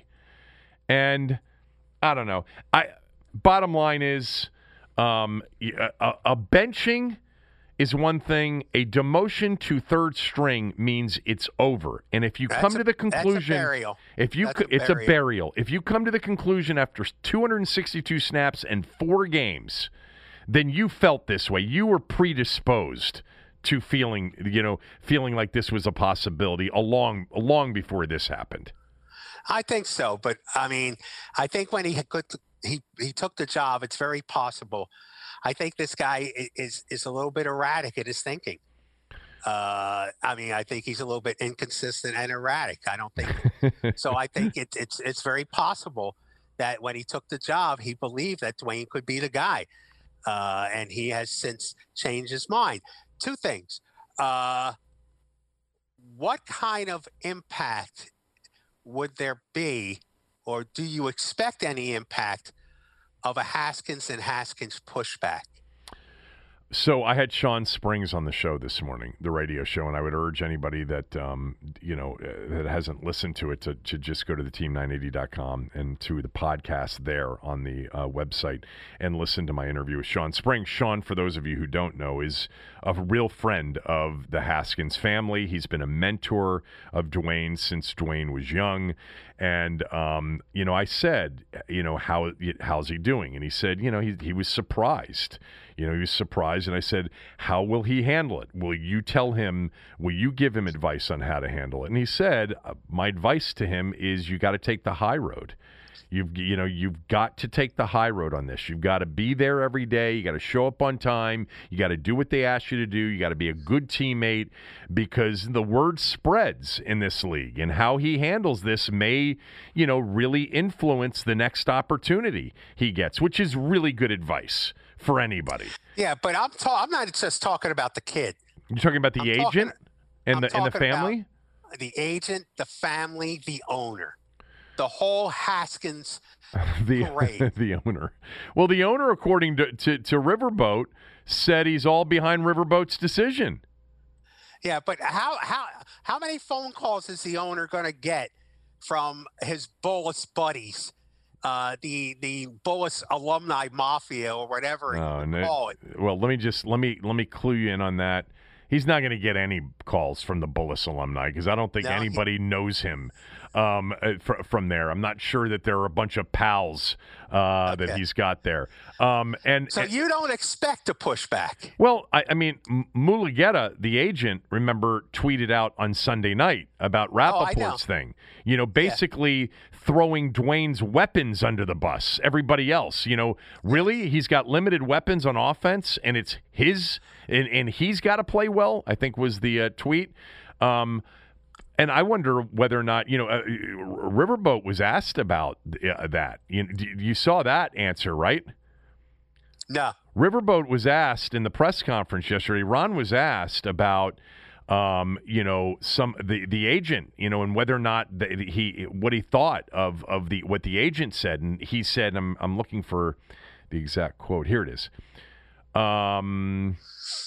And I don't know. I bottom line is um, a, a benching is one thing. A demotion to third string means it's over. And if you
that's
come
a,
to the conclusion,
that's a burial.
if you
that's a
it's
burial.
a burial. If you come to the conclusion after two hundred sixty-two snaps and four games, then you felt this way. You were predisposed to feeling, you know, feeling like this was a possibility long, long before this happened.
I think so, but I mean, I think when he had good, he he took the job, it's very possible. I think this guy is is a little bit erratic in his thinking. Uh, I mean, I think he's a little bit inconsistent and erratic. I don't think so. I think it's it's it's very possible that when he took the job, he believed that Dwayne could be the guy. uh, and he has since changed his mind. Two things. Uh, what kind of impact would there be, or do you expect any impact of a Haskins and Haskins pushback?
So I had Sean Springs on the show this morning, the radio show, and I would urge anybody that um, you know uh, that hasn't listened to it to, to just go to the team nine eighty dot com and to the podcast there on the uh, website and listen to my interview with Sean Springs. Sean, for those of you who don't know, is a real friend of the Haskins family. He's been a mentor of Dwayne since Dwayne was young. And, um, you know, I said, you know, how how's he doing? And he said, you know, he he was surprised. You know, he was surprised. And I said, how will he handle it? Will you tell him, will you give him advice on how to handle it? And he said, uh, my advice to him is you got to take the high road. You've, you know, you've got to take the high road on this. You've got to be there every day. You got to show up on time. You got to do what they ask you to do. You got to be a good teammate, because the word spreads in this league, and how he handles this may, you know, really influence the next opportunity he gets, which is really good advice for anybody.
Yeah, but I'm ta- I'm not just talking about the kid.
You're talking about the
I'm
agent
talking,
and
I'm
the and the family?
The agent, the family, the owner. The whole Haskins
the,
parade.
The owner. Well, the owner, according to, to, to Riverboat, said he's all behind Riverboat's decision.
Yeah, but how how how many phone calls is the owner going to get from his Bullis buddies, uh, the the Bullis alumni mafia or whatever
oh,
you
no,
call it?
Well, let me just let me let me clue you in on that. He's not going to get any calls from the Bullis alumni, because I don't think no, anybody he... knows him um, fr- from there. I'm not sure that there are a bunch of pals uh, okay. that he's got there. Um, and
So
and,
you don't expect a pushback?
Well, I, I mean, Mulugheta, the agent, remember, tweeted out on Sunday night about Rappaport's oh, thing. You know, basically yeah. throwing Dwayne's weapons under the bus. Everybody else, you know, really? He's got limited weapons on offense, and it's his... And, and he's got to play well, I think was the uh, tweet. Um, and I wonder whether or not, you know, uh, Riverboat was asked about uh, that. You, you saw that answer, right?
No.
Riverboat was asked in the press conference yesterday. Ron was asked about, um, you know, some the, the agent, you know, and whether or not the, he what he thought of of the what the agent said. And he said, I'm I'm looking for the exact quote. Here it is. Um,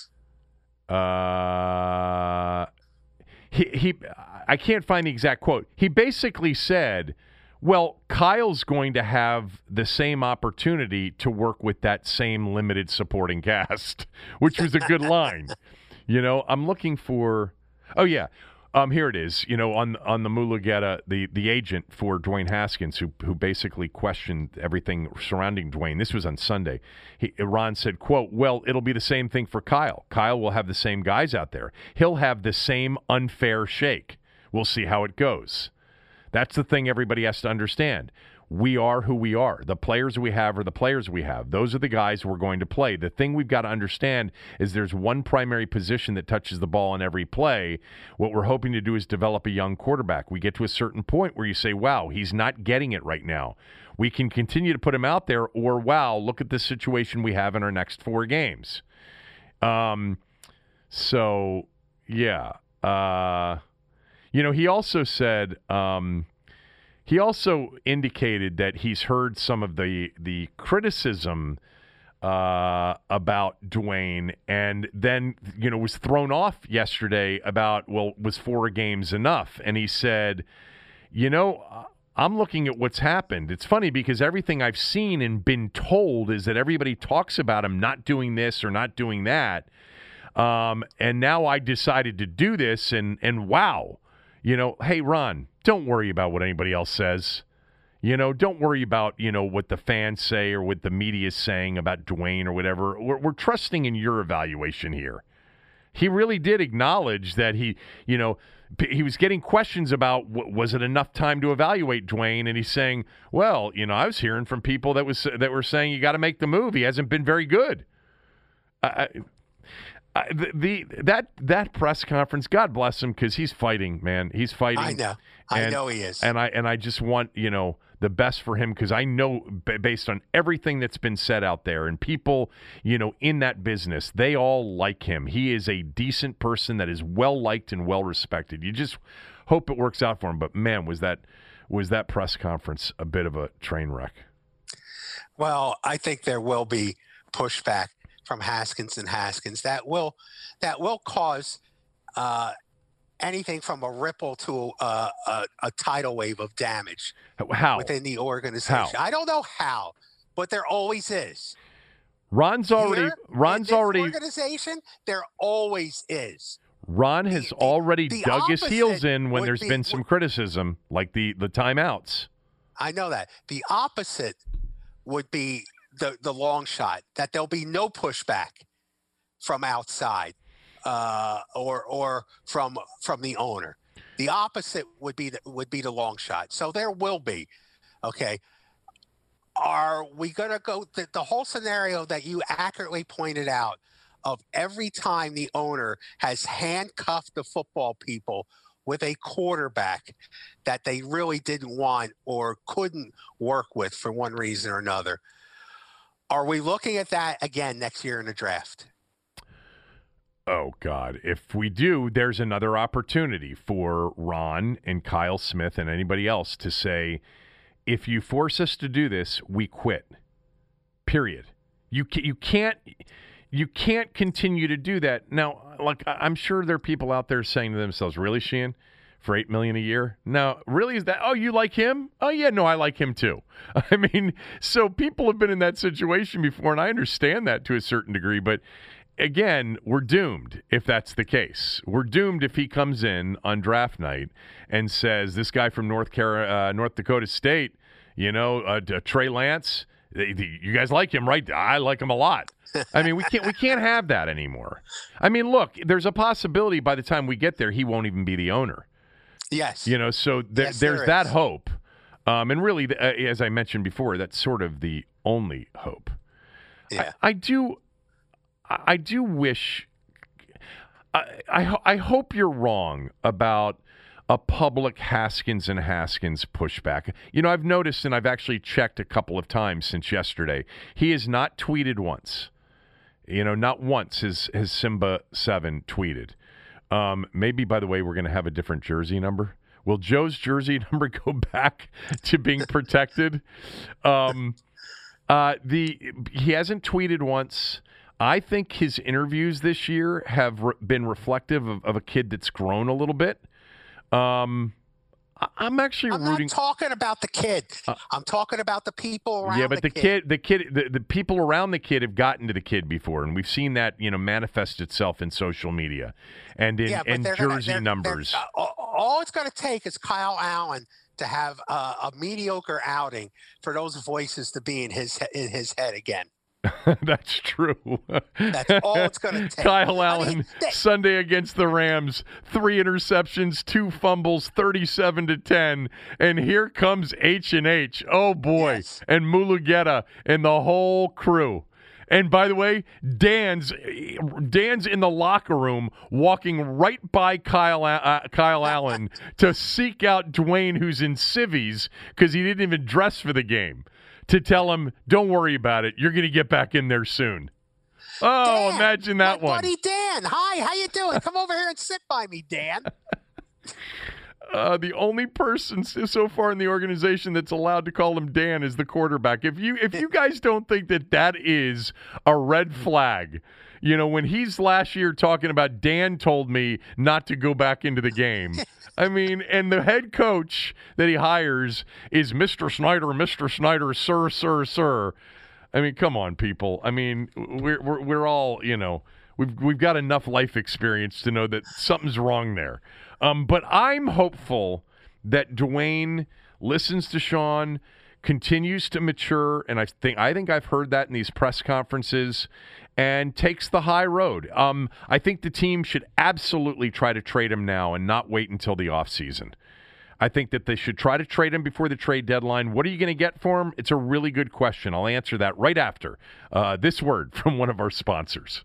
uh, he, he, I can't find the exact quote. He basically said, well, Kyle's going to have the same opportunity to work with that same limited supporting cast, which was a good line. You know, I'm looking for, oh yeah. Um, here it is. You know, on on the Mulugheta, the, the agent for Dwayne Haskins, who who basically questioned everything surrounding Dwayne. This was on Sunday. He, Ron said, "quote Well, it'll be the same thing for Kyle. Kyle will have the same guys out there. He'll have the same unfair shake. We'll see how it goes." That's the thing everybody has to understand. We are who we are. The players we have are the players we have. Those are the guys we're going to play. The thing we've got to understand is there's one primary position that touches the ball in every play. What we're hoping to do is develop a young quarterback. We get to a certain point where you say, wow, he's not getting it right now. We can continue to put him out there, or, wow, look at the situation we have in our next four games. Um, so, yeah. Uh, you know, he also said... Um, He also indicated that he's heard some of the the criticism uh, about Dwayne, and then, you know, was thrown off yesterday about, well, was four games enough? And he said, you know, I'm looking at what's happened. It's funny because everything I've seen and been told is that everybody talks about him not doing this or not doing that. Um, and now I decided to do this, and and wow. You know, hey, Ron, don't worry about what anybody else says. You know, don't worry about, you know, what the fans say or what the media is saying about Dwayne or whatever. We're, we're trusting in your evaluation here. He really did acknowledge that he, you know, he was getting questions about w- was it enough time to evaluate Dwayne, and he's saying, well, you know, I was hearing from people that was that were saying you got to make the move. He hasn't been very good. Uh, Uh, the, the that that press conference, God bless him, because he's fighting, man. He's fighting.
I know,
and,
I know he is.
And I and I just want, you know, the best for him, because I know b- based on everything that's been said out there and people, you know, in that business, they all like him. He is a decent person that is well liked and well respected. You just hope it works out for him. But man, was that was that press conference a bit of a train wreck?
Well, I think there will be pushback from Haskins and Haskins that will that will cause uh, anything from a ripple to a, a, a tidal wave of damage
how?
within the organization.
How?
I don't know how, but there always is.
Ron's already
Here,
Ron's
in this
already
organization. There always is.
Ron has
the, the,
already
the
dug his heels in when there's
be,
been some criticism, like the the timeouts.
I know that. The opposite would be the the long shot, that there'll be no pushback from outside uh, or or from from the owner. The opposite would be the, would be the long shot. So there will be. Okay. Are we going to go the, the whole scenario that you accurately pointed out of every time the owner has handcuffed the football people with a quarterback that they really didn't want or couldn't work with for one reason or another? Are we looking at that again next year in the draft?
Oh, God. If we do, there's another opportunity for Ron and Kyle Smith and anybody else to say, if you force us to do this, we quit. Period. You ca- you can't you can't continue to do that. Now, like, I'm sure there are people out there saying to themselves, really, Sheehan? For eight million dollars a year? No, really? Is that, oh, you like him? Oh, yeah, no, I like him too. I mean, so people have been in that situation before, and I understand that to a certain degree, but again, we're doomed if that's the case. We're doomed if he comes in on draft night and says, this guy from North Carolina, uh, North Dakota State, you know, uh, Trey Lance, they, they, you guys like him, right? I like him a lot. I mean, we can't we can't have that anymore. I mean, look, there's a possibility by the time we get there, he won't even be the owner.
Yes.
You know, so th-
yes,
there's
there
that
is.
hope. Um, and really, uh, as I mentioned before, that's sort of the only hope.
Yeah.
I, I do I do wish I, I I hope you're wrong about a public Haskins and Haskins pushback. You know, I've noticed, and I've actually checked a couple of times since yesterday, he has not tweeted once. You know, not once has, has Simba seven tweeted. Um, maybe, by the way, we're going to have a different jersey number. Will Joe's jersey number go back to being protected? Um, uh, the he hasn't tweeted once. I think his interviews this year have re- been reflective of, of a kid that's grown a little bit. Um, I, I'm actually
I'm
rooting.
not talking about the kid.
Uh,
I'm talking about the people around.
Yeah, but the,
the
kid, the kid, the, the people around the kid have gotten to the kid before, and we've seen that, you know, manifest itself in social media and in
yeah, but
and
they're
jersey
gonna, they're,
numbers.
They're, uh, all it's going to take is Kyle Allen to have uh, a mediocre outing for those voices to be in his in his head again.
That's true.
That's all it's going to take.
Kyle
I
Allen,
mean, they,
Sunday against the Rams, three interceptions, two fumbles, thirty-seven to ten, and here comes H and H. Oh boy,
yes.
And Mulugeta and the whole crew. And by the way, Dan's Dan's in the locker room, walking right by Kyle uh, Kyle Allen to seek out Dwayne, who's in civvies because he didn't even dress for the game, to tell him, don't worry about it. You're going to get back in there soon. Oh,
Dan,
imagine that
my
one.
buddy Dan. Hi, how you doing? Come over here and sit by me, Dan.
Uh, the only person so far in the organization that's allowed to call him Dan is the quarterback. If you if you guys don't think that that is a red flag, you know, when he's last year talking about Dan told me not to go back into the game. I mean, and the head coach that he hires is Mister Snyder, Mister Snyder, sir, sir, sir. I mean, come on, people. I mean, we're we're we're all, you know, we've we've got enough life experience to know that something's wrong there. Um, but I'm hopeful that Dwayne listens to Sean, continues to mature, and I think I think I've heard that in these press conferences, and takes the high road. Um, I think the team should absolutely try to trade him now and not wait until the offseason. I think that they should try to trade him before the trade deadline. What are you going to get for him? It's a really good question. I'll answer that right after uh, this word from one of our sponsors.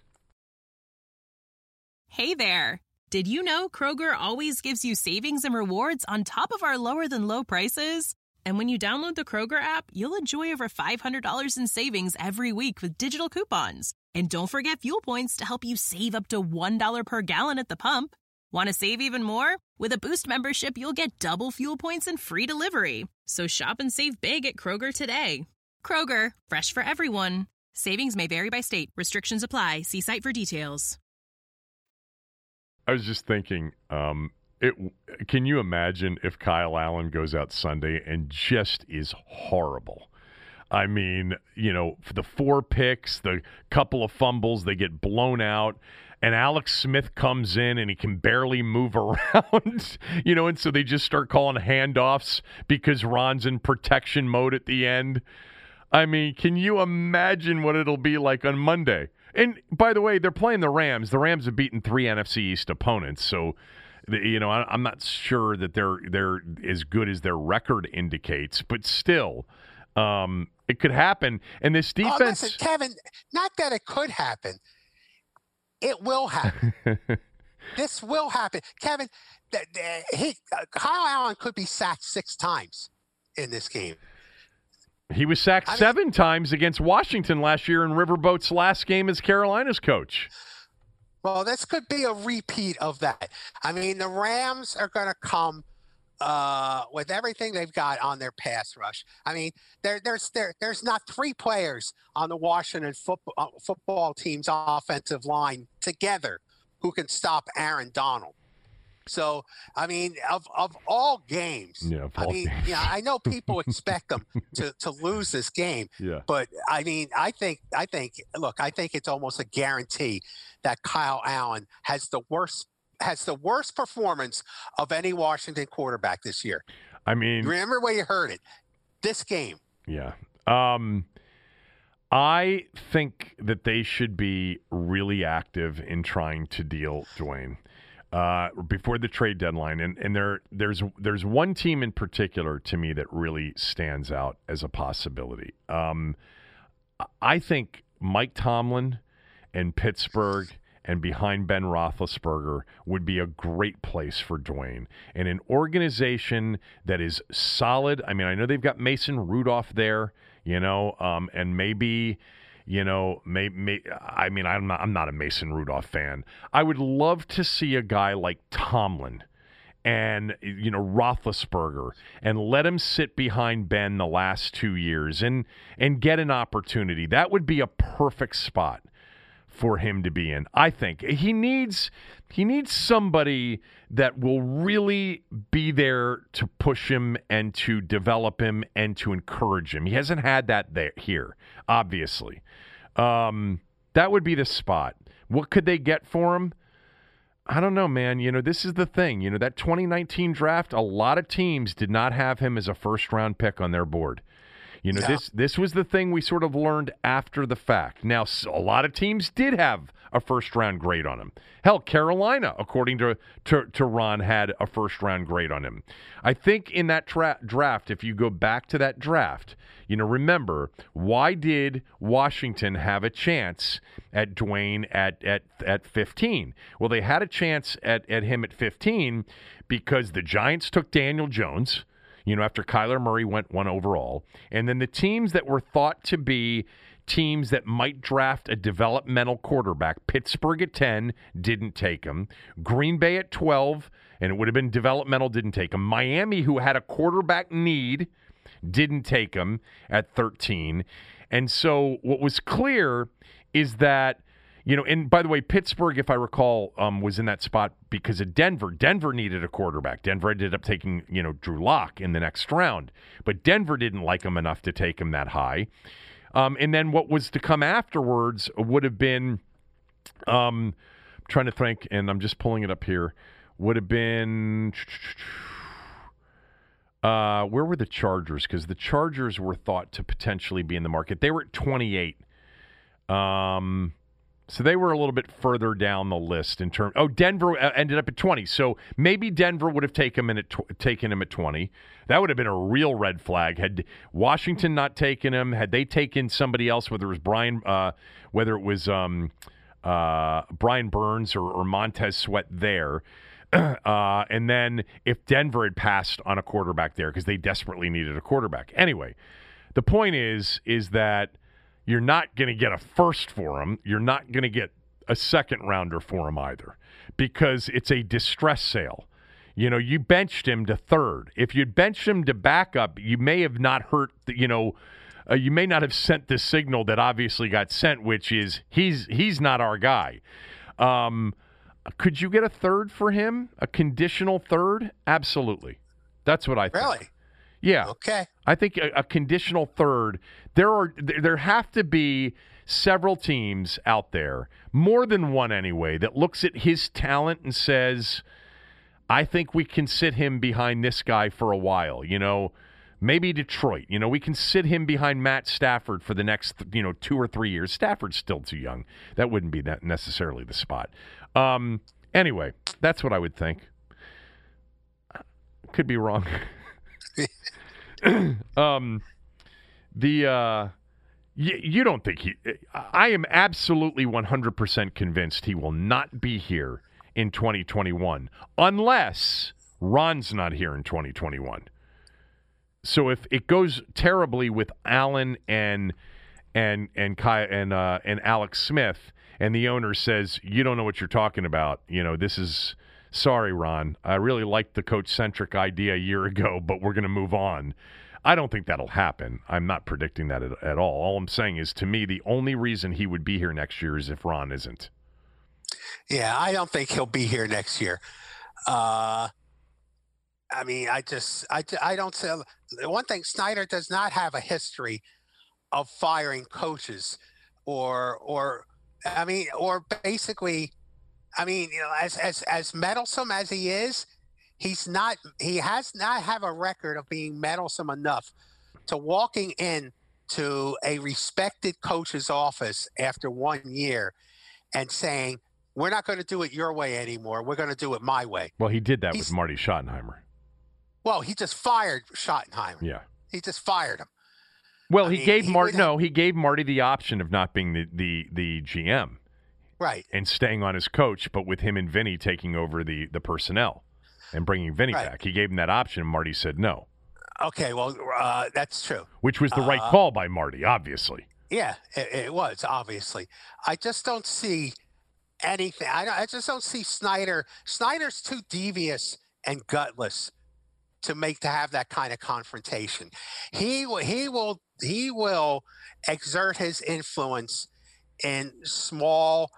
Hey there. Did you know Kroger always gives you savings and rewards on top of our lower than low prices? And when you download the Kroger app, you'll enjoy over five hundred dollars in savings every week with digital coupons. And don't forget fuel points to help you save up to one dollar per gallon at the pump. Want to save even more? With a Boost membership, you'll get double fuel points and free delivery. So shop and save big at Kroger today. Kroger, fresh for everyone. Savings may vary by state. Restrictions apply. See site for details.
I was just thinking, um, it, can you imagine if Kyle Allen goes out Sunday and just is horrible? I mean, you know, for the four picks, the couple of fumbles, they get blown out, and Alex Smith comes in and he can barely move around, you know, and so they just start calling handoffs because Ron's in protection mode at the end. I mean, can you imagine what it'll be like on Monday? And by the way, they're playing the Rams. The Rams have beaten three N F C East opponents, so you know I'm not sure that they're they're as good as their record indicates, but still. Um, it could happen, and this defense.
Oh, listen, Kevin, not that it could happen. It will happen. This will happen, Kevin. Th- th- he, uh, Kyle Allen could be sacked six times in this game.
He was sacked I seven mean, times against Washington last year in Riverboat's last game as Carolina's coach.
Well, this could be a repeat of that. I mean, the Rams are going to come. Uh, with everything they've got on their pass rush, I mean, there, there's there, there's not three players on the Washington football uh, football team's offensive line together who can stop Aaron Donald. So, I mean, of of all games,
yeah,
I mean,
games.
yeah, I know people expect them to, to lose this game,
yeah.
But I mean, I think I think look, I think it's almost a guarantee that Kyle Allen has the worst. has the worst performance of any Washington quarterback this year.
I mean,
remember where you heard it. This game.
Yeah. Um, I think that they should be really active in trying to deal Dwayne uh, before the trade deadline. And and there there's there's one team in particular to me that really stands out as a possibility. Um, I think Mike Tomlin and Pittsburgh and behind Ben Roethlisberger would be a great place for Dwayne. And an organization that is solid. I mean, I know they've got Mason Rudolph there, you know, um, and maybe, you know, may, may, I mean, I'm not, I'm not a Mason Rudolph fan. I would love to see a guy like Tomlin and, you know, Roethlisberger and let him sit behind Ben the last two years and and get an opportunity. That would be a perfect spot for him to be in. I think he needs he needs somebody that will really be there to push him and to develop him and to encourage him. He hasn't had that there here, obviously. Um, that would be the spot. What could they get for him? I don't know, man. You know, this is the thing. You know, that twenty nineteen draft, a lot of teams did not have him as a first-round pick on their board. You know, yeah. this this was the thing we sort of learned after the fact. Now, a lot of teams did have a first-round grade on him. Hell, Carolina, according to, to, to Ron, had a first-round grade on him. I think in that tra- draft, if you go back to that draft, you know, remember, why did Washington have a chance at Dwayne at, at, at fifteen? Well, they had a chance at, at him at fifteen because the Giants took Daniel Jones, you know, after Kyler Murray went one overall. And then the teams that were thought to be teams that might draft a developmental quarterback, Pittsburgh at ten, didn't take him. Green Bay at twelve, and it would have been developmental, didn't take him. Miami, who had a quarterback need, didn't take him at thirteen. And so what was clear is that, you know, and by the way, Pittsburgh, if I recall, um, was in that spot because of Denver. Denver needed a quarterback. Denver ended up taking, you know, Drew Lock in the next round. But Denver didn't like him enough to take him that high. Um, and then what was to come afterwards would have been, um, I'm trying to think, and I'm just pulling it up here, would have been, uh, where were the Chargers? Because the Chargers were thought to potentially be in the market. They were at twenty-eight. Um... So they were a little bit further down the list in terms. Oh, Denver ended up at twenty. So maybe Denver would have taken him at tw- taken him at twenty. That would have been a real red flag. Had Washington not taken him, had they taken somebody else, whether it was Brian, uh, whether it was um, uh, Brian Burns or, or Montez Sweat there, uh, and then if Denver had passed on a quarterback there because they desperately needed a quarterback. Anyway, the point is, is that you're not going to get a first for him. You're not going to get a second rounder for him either because it's a distress sale. You know, you benched him to third. If you'd benched him to backup, you may have not hurt, the, you know, uh, you may not have sent the signal that obviously got sent, which is he's he's not our guy. Um, could you get a third for him? A conditional third? Absolutely. That's what I think.
Really?
Yeah.
Okay.
I think a, a conditional third. There are there have to be several teams out there, more than one anyway, that looks at his talent and says, I think we can sit him behind this guy for a while. You know, maybe Detroit. You know, we can sit him behind Matt Stafford for the next, you know, two or three years. Stafford's still too young. That wouldn't be that necessarily the spot. Um, anyway, that's what I would think. Could be wrong. um, the uh, y- you don't think he? I am absolutely one hundred percent convinced he will not be here in twenty twenty-one, unless Ron's not here in twenty twenty-one. So if it goes terribly with Allen and and and Kai and uh, and Alex Smith, and the owner says, "You don't know what you're talking about. You know, this is sorry, Ron. I really liked the coach-centric idea a year ago, but we're going to move on." I don't think that'll happen. I'm not predicting that at, at all. All I'm saying is, to me, the only reason he would be here next year is if Ron isn't.
Yeah, I don't think he'll be here next year. Uh, I mean, I just, I, I don't say the one thing. Snyder does not have a history of firing coaches, or, or, I mean, or basically, I mean, you know, as as as meddlesome as he is, he's not. He has not have a record of being meddlesome enough to walking in to a respected coach's office after one year and saying, "We're not going to do it your way anymore. We're going to do it my way."
Well, he did that
He's,
with Marty Schottenheimer.
Well, he just fired Schottenheimer.
Yeah,
he just fired him.
Well,
I
he
mean,
gave
he
Marty.
would-
No, he gave Marty the option of not being the the, the G M.
Right.
And staying on as coach, but with him and Vinny taking over the, the personnel and bringing Vinny
Right.
back. He gave him that option, and Marty said no.
Okay, well, uh, that's true.
Which was the right
Uh,
call by Marty, obviously.
Yeah, it, it was, obviously. I just don't see anything. I, don't- I just don't see Snyder. Snyder's too devious and gutless to make to have that kind of confrontation. He will he will he will exert his influence in small,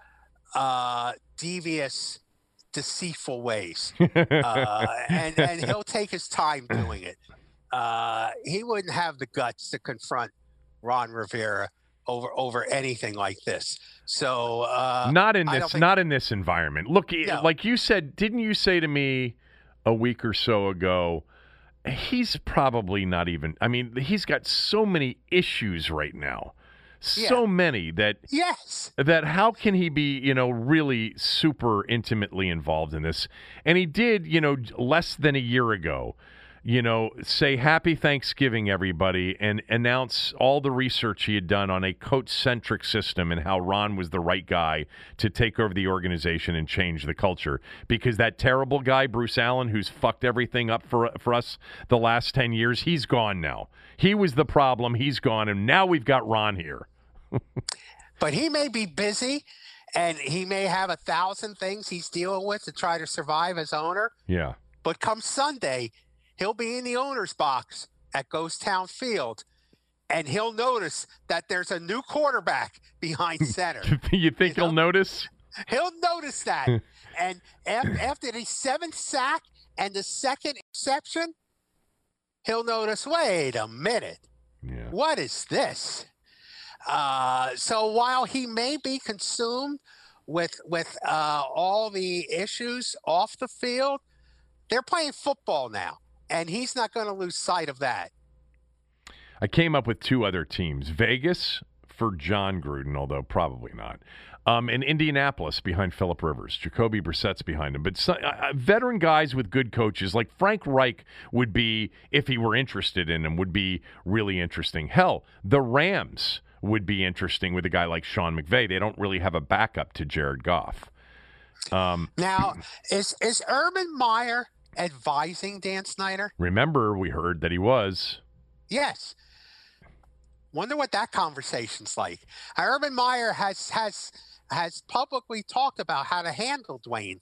uh, devious, deceitful ways, uh, and and he'll take his time doing it. Uh, he wouldn't have the guts to confront Ron Rivera over over anything like this. So uh,
not in
I
this
don't think-
not in this environment. Look,
No.
like you said, didn't you say to me a week or so ago, he's probably not even I mean, he's got so many issues right now. So
Yeah.
many that
Yes.
that how can he be, you know, really super intimately involved in this? And he did, you know, less than a year ago, you know, say Happy Thanksgiving, everybody, and announce all the research he had done on a coach-centric system and how Ron was the right guy to take over the organization and change the culture. Because that terrible guy, Bruce Allen, who's fucked everything up for for us the last ten years, he's gone now. He was the problem. He's gone, and now we've got Ron here.
But he may be busy, and he may have a thousand things he's dealing with to try to survive as owner.
Yeah.
But come Sunday, he'll be in the owner's box at Ghost Town Field, and he'll notice that there's a new quarterback behind center.
You think
You
he'll
know?
notice?
He'll notice that. And af- after the seventh sack and the second interception, he'll notice, wait a minute,
Yeah.
what is this? Uh, so while he may be consumed with with uh, all the issues off the field, they're playing football now, and he's not going to lose sight of that.
I came up with two other teams. Vegas for John Gruden, although probably not. Um, and Indianapolis behind Phillip Rivers. Jacoby Brissett's behind him. But so, uh, veteran guys with good coaches, like Frank Reich would be, if he were interested in him, would be really interesting. Hell, the Rams would be interesting with a guy like Sean McVay. They don't really have a backup to Jared Goff. Um,
now, is is Urban Meyer advising Dan Snyder?
remember, we heard that he was.
Yes. Wonder what that conversation's like. Uh, Urban Meyer has has has publicly talked about how to handle Dwayne,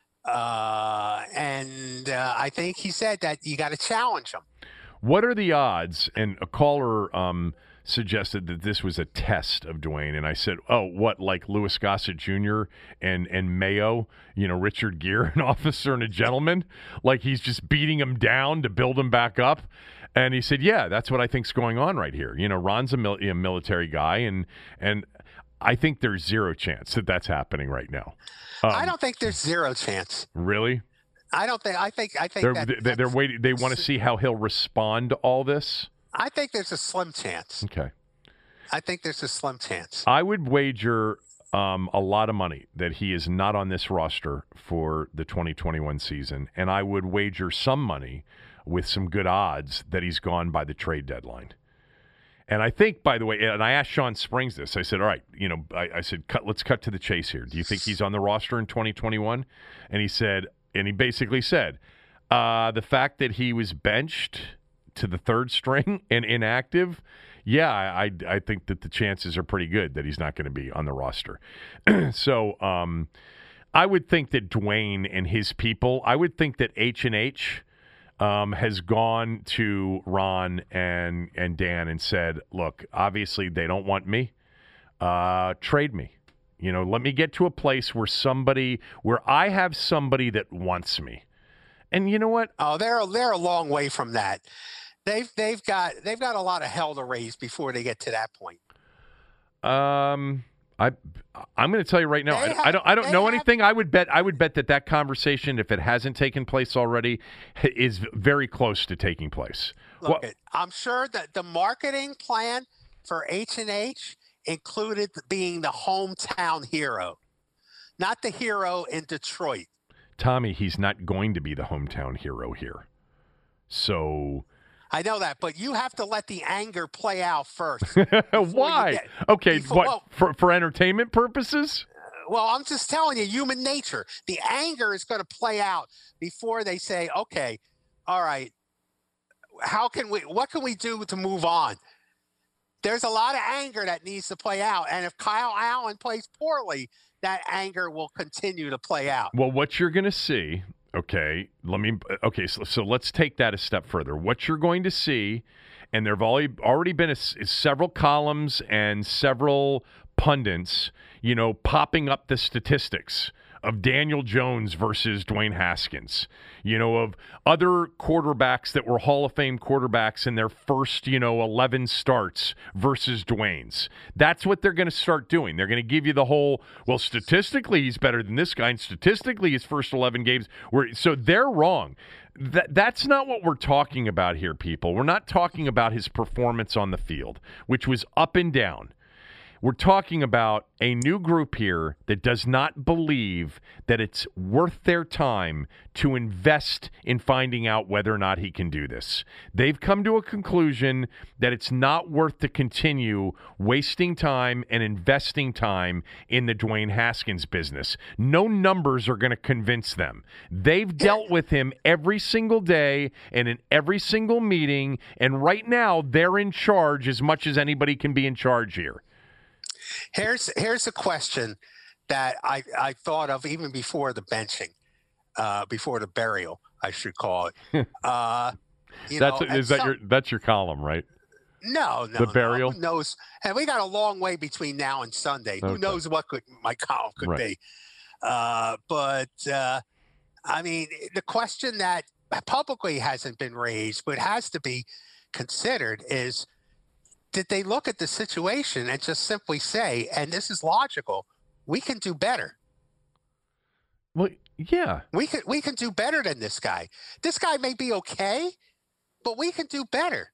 uh, and uh, I think he said that you got to challenge him.
What are the odds? And a caller um, suggested that this was a test of Dwayne, and I said, "Oh, what? Like Louis Gossett Junior and and Mayo? You know, Richard Gere, an officer and a gentleman? Like he's just beating him down to build him back up?" And he said, "Yeah, that's what I think's going on right here. You know, Ron's a, mil- a military guy, and and I think there's zero chance that that's happening right now." Um,
I don't think there's zero chance.
Really?
I don't think. I think. I think
They're
that,
they're, they're waiting. They want to see how he'll respond to all this.
I think there's a slim chance.
Okay.
I think there's a slim chance.
I would wager um, a lot of money that he is not on this roster for the twenty twenty-one season, and I would wager some money with some good odds that he's gone by the trade deadline. And I think, by the way, and I asked Sean Springs this. I said, all right, you know, I, I said, cut, let's cut to the chase here. Do you think he's on the roster in twenty twenty-one? And he said, and he basically said, uh, the fact that he was benched to the third string and inactive, yeah, I, I think that the chances are pretty good that he's not going to be on the roster. so um, I would think that Dwayne and his people, I would think that H and H Um, has gone to Ron and and Dan and said, look, obviously they don't want me. Uh, trade me. You know, let me get to a place where somebody, where I have somebody that wants me. And you know what?
Oh, they're they're a long way from that. They've they've got they've got a lot of hell to raise before they get to that point.
Um, I I'm going to tell you right now. I,
Have,
I don't I don't know
have,
anything. I would bet I would bet that that conversation, if it hasn't taken place already, is very close to taking place.
Look,
Well,
it, I'm sure that the marketing plan for H and H included being the hometown hero, not the hero in Detroit.
Tommy, he's not going to be the hometown hero here. So
I know that, but you have to let the anger play out first.
why?
Get,
okay,
before,
what
well,
for for entertainment purposes?
well, I'm just telling you, human nature. The anger is going to play out before they say, "Okay, all right, how can we? What can we do to move on?" There's a lot of anger that needs to play out, and if Kyle Allen plays poorly, that anger will continue to play out.
Well, what you're going to see, okay, let me, okay, so, so let's take that a step further. What you're going to see, and there have already, already been a, several columns and several pundits, you know, popping up the statistics of Daniel Jones versus Dwayne Haskins, you know, of other quarterbacks that were Hall of Fame quarterbacks in their first, you know, eleven starts versus Dwayne's. That's what they're going to start doing. They're going to give you the whole, well, statistically he's better than this guy, and statistically his first eleven games were, so they're wrong. That, that's not what we're talking about here, people. We're not talking about his performance on the field, which was up and down. We're talking about a new group here that does not believe that it's worth their time to invest in finding out whether or not he can do this. They've come to a conclusion that it's not worth to continue wasting time and investing time in the Dwayne Haskins business. No numbers are going to convince them. They've dealt with him every single day and in every single meeting, and right now they're in charge as much as anybody can be in charge here.
Here's here's a question that I, I thought of even before the benching, uh, before the burial, I should call it. Uh, you
that's
know,
is that
some,
your that's your column, right?
No, no,
the burial.
No. Who knows? And we got a long way between now and Sunday.
Okay.
Who knows what could my column could
right.
be? Uh, but uh, I mean, the question that publicly hasn't been raised, but has to be considered is, did they look at the situation and just simply say, and this is logical, we can do better?
Well, yeah.
We can we can do better than this guy. This guy may be okay, but we can do better.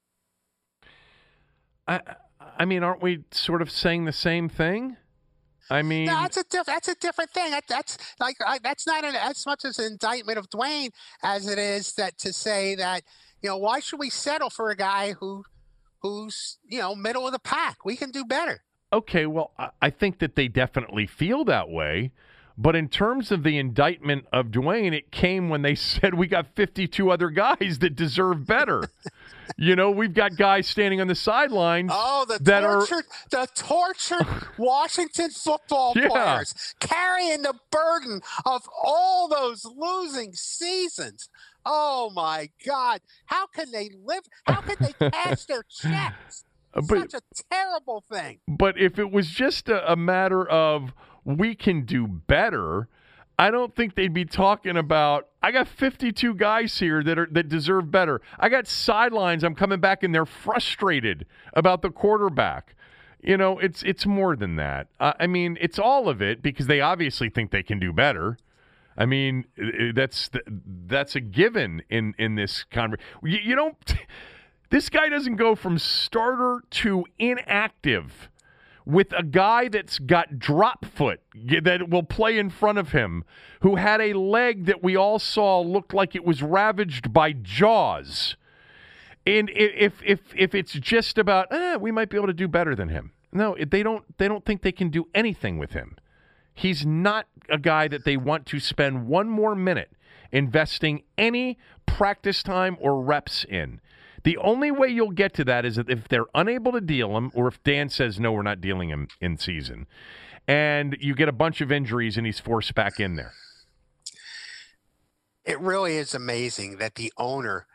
I I mean, aren't we sort of saying the same thing? I mean,
no, that's a diff- that's a different thing. That, that's like I, that's not an, as much as an indictment of Dwayne as it is that to say that, you know, why should we settle for a guy who who's, you know, middle of the pack? We can do better.
Okay, well, I think that they definitely feel that way, But in terms of the indictment of Dwayne, it came when they said we got fifty-two other guys that deserve better. You know, we've got guys standing on the sidelines.
Oh, the
that
tortured,
are...
the tortured Washington football
yeah.
players carrying the burden of all those losing seasons. Oh my God! How can they live? How can they cash their checks?
But,
Such a terrible thing.
But if it was just a, a matter of we can do better, I don't think they'd be talking about, I got fifty-two guys here that are that deserve better. I got sidelines. I'm coming back and they're frustrated about the quarterback. You know, it's it's more than that. Uh, I mean, it's all of it because they obviously think they can do better. I mean, that's that's a given in, in this conversation. You, you don't. This guy doesn't go from starter to inactive with a guy that's got drop foot that will play in front of him, who had a leg that we all saw looked like it was ravaged by jaws. And if if if it's just about, eh, we might be able to do better than him. No, they don't. They don't think they can do anything with him. He's not a guy that they want to spend one more minute investing any practice time or reps in. The only way you'll get to that is if they're unable to deal him, or if Dan says, no, we're not dealing him in season, and you get a bunch of injuries and he's forced back in there.
It really is amazing that the owner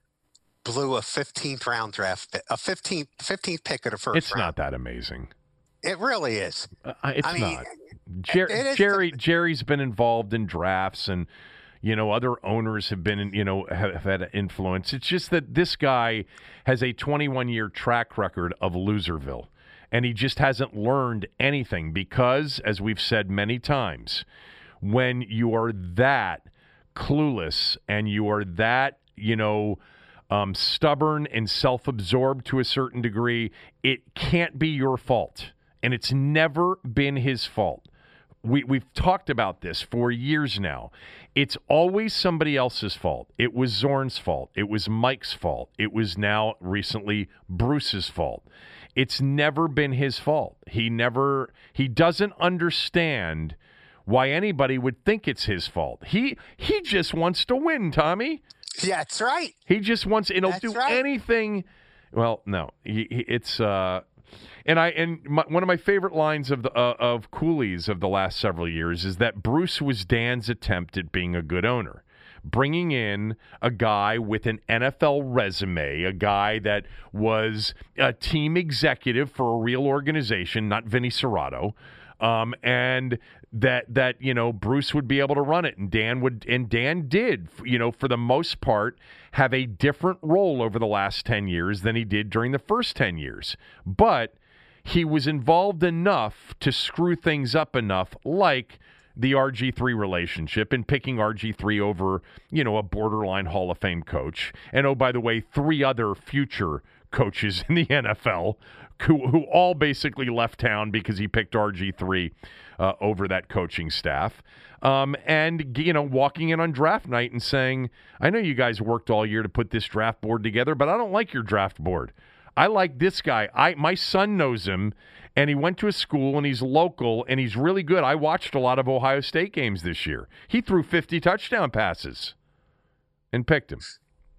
blew a fifteenth round draft, a fifteenth, fifteenth pick of the first
it's
round.
It's not that amazing.
It really is.
Uh, it's I mean, not. Jer-
it is
Jerry
the-
Jerry's been involved in drafts, and you know other owners have been, you know, have, have had influence. It's just that this guy has a twenty-one year track record of loserville, and he just hasn't learned anything because, as we've said many times, when you are that clueless and you are that, you know, um, stubborn and self-absorbed to a certain degree, it can't be your fault. And it's never been his fault. We, we've talked about this for years now. It's always somebody else's fault. It was Zorn's fault. It was Mike's fault. It was now recently Bruce's fault. It's never been his fault. He never, he doesn't understand why anybody would think it's his fault. He he just wants to win, Tommy.
Yeah, that's right.
He just wants, and he'll
That's
do
right.
anything. Well, no, he, he, it's uh, and I and my, one of my favorite lines of the uh, of Cooley's of the last several years is that Bruce was Dan's attempt at being a good owner, bringing in a guy with an N F L resume, a guy that was a team executive for a real organization, not Vinny Serrato. Um, and that, that, you know, Bruce would be able to run it, and Dan would, and Dan did, you know, for the most part, have a different role over the last ten years than he did during the first ten years. But he was involved enough to screw things up enough, like the R G three relationship and picking R G three over, you know, a borderline Hall of Fame coach. And, oh, by the way, three other future coaches in the N F L who, who all basically left town because he picked R G three uh, over that coaching staff. Um, and, you know, walking in on draft night and saying, I know you guys worked all year to put this draft board together, but I don't like your draft board. I like this guy. I my son knows him, and he went to a school, and he's local, and he's really good. I watched a lot of Ohio State games this year. He threw fifty touchdown passes and picked him.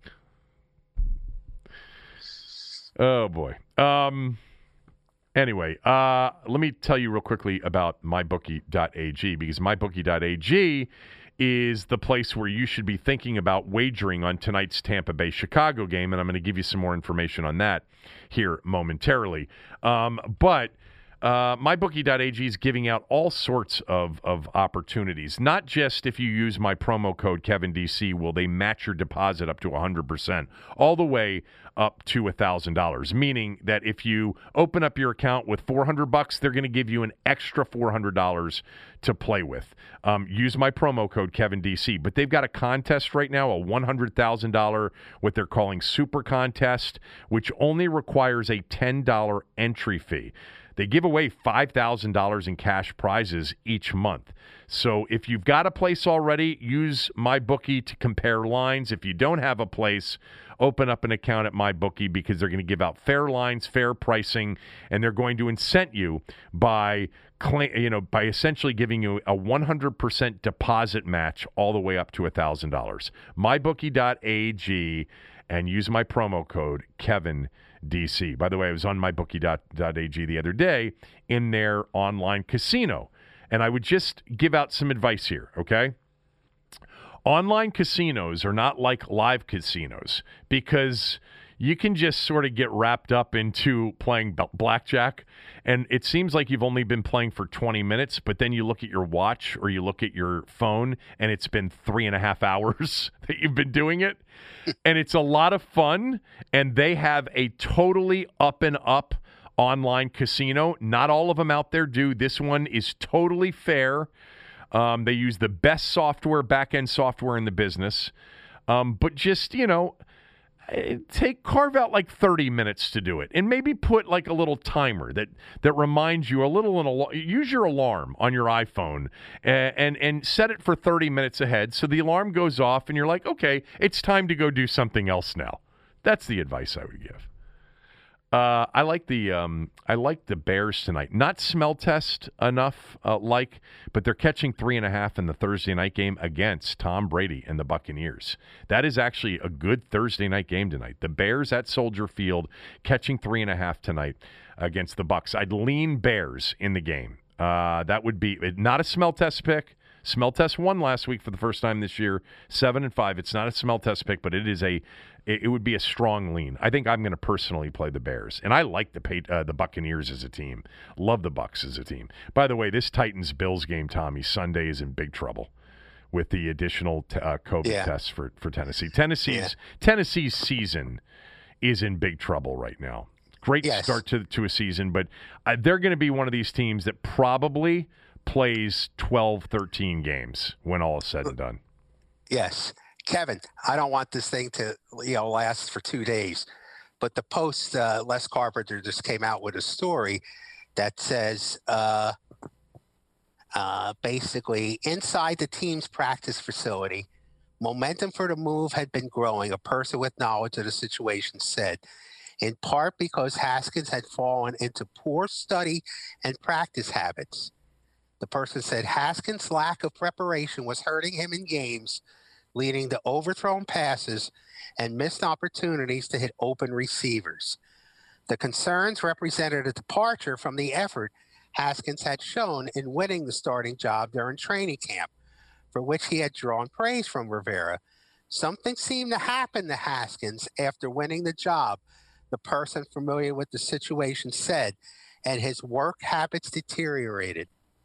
Oh, boy. Um. Anyway, uh, let me tell you real quickly about my bookie dot a g, because my bookie dot a g is the place where you should be thinking about wagering on tonight's Tampa Bay-Chicago game, and I'm going to give you some more information on that here momentarily. Um, but uh, my bookie dot a g is giving out all sorts of, of opportunities. Not just if you use my promo code Kevin D C will they match your deposit up to one hundred percent, all the way up to one thousand dollars, meaning that if you open up your account with four hundred bucks, they're going to give you an extra four hundred dollars to play with. Um, use my promo code Kevin D C. But they've got a contest right now, a one hundred thousand dollars, what they're calling Super Contest, which only requires a ten dollars entry fee. They give away five thousand dollars in cash prizes each month. So if you've got a place already, use MyBookie to compare lines. If you don't have a place, open up an account at MyBookie because they're going to give out fair lines, fair pricing, and they're going to incent you by you know by essentially giving you a one hundred percent deposit match all the way up to one thousand dollars. my bookie dot a g and use my promo code Kevin D C. By the way, I was on my bookie dot a g the other day in their online casino. And I would just give out some advice here, okay? Online casinos are not like live casinos because you can just sort of get wrapped up into playing b- blackjack, and it seems like you've only been playing for twenty minutes, but then you look at your watch or you look at your phone, and it's been three and a half hours that you've been doing it. And it's a lot of fun, and they have a totally up and up online casino. Not all of them out there do. This one is totally fair. Um, they use the best software, back-end software in the business. Um, but just, you know, take carve out like thirty minutes to do it, and maybe put like a little timer that that reminds you a little. An use your alarm on your iPhone and, and and set it for thirty minutes ahead, so the alarm goes off, and you're like, okay, it's time to go do something else now. That's the advice I would give. Uh, I like the um, I like the Bears tonight. Not smell test enough, uh, like, but they're catching three and a half in the Thursday night game against Tom Brady and the Buccaneers. That is actually a good Thursday night game tonight. The Bears at Soldier Field catching three and a half tonight against the Bucs. I'd lean Bears in the game. Uh, that would be not a smell test pick. Smell test won last week for the first time this year, seven and five. It's not a smell test pick, but it is a. It, it would be a strong lean. I think I'm going to personally play the Bears, and I like the uh, the Buccaneers as a team. Love the Bucs as a team. By the way, this Titans Bills game, Tommy, Sunday is in big trouble with the additional t- uh, COVID yeah. tests for for Tennessee. Tennessee's yeah. Tennessee's season is in big trouble right now. Great yes. start to to a season, but uh, they're going to be one of these teams that probably plays twelve, thirteen games when all is said and done.
Yes. Kevin, I don't want this thing to you know last for two days, but the Post, uh, Les Carpenter just came out with a story that says uh, uh, basically inside the team's practice facility, momentum for the move had been growing, a person with knowledge of the situation said, in part because Haskins had fallen into poor study and practice habits. The person said Haskins' lack of preparation was hurting him in games, leading to overthrown passes and missed opportunities to hit open receivers. The concerns represented a departure from the effort Haskins had shown in winning the starting job during training camp, for which he had drawn praise from Rivera. Something seemed to happen to Haskins after winning the job, the person familiar with the situation said, and his work habits deteriorated.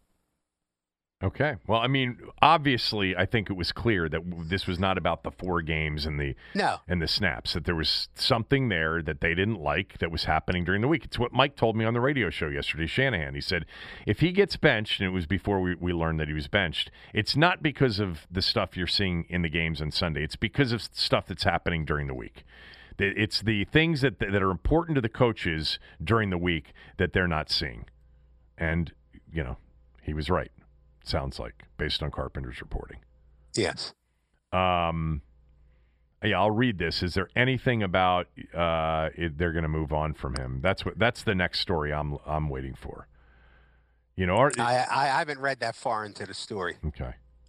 Okay. Well, I mean, obviously, I think it was clear that this was not about the four games and the
no.
and the snaps, that there was something there that they didn't like that was happening during the week. It's what Mike told me on the radio show yesterday, Shanahan. He said, if he gets benched, and it was before we, we learned that he was benched, it's not because of the stuff you're seeing in the games on Sunday. It's because of stuff that's happening during the week. It's the things that that are important to the coaches during the week that they're not seeing. And, you know, he was right. Sounds like, based on Carpenter's reporting.
Yes.
Um. Yeah, I'll read this. Is there anything about uh, it, they're going to move on from him? That's what. That's the next story I'm I'm waiting for. You know, are,
I I haven't read that far into the story.
Okay.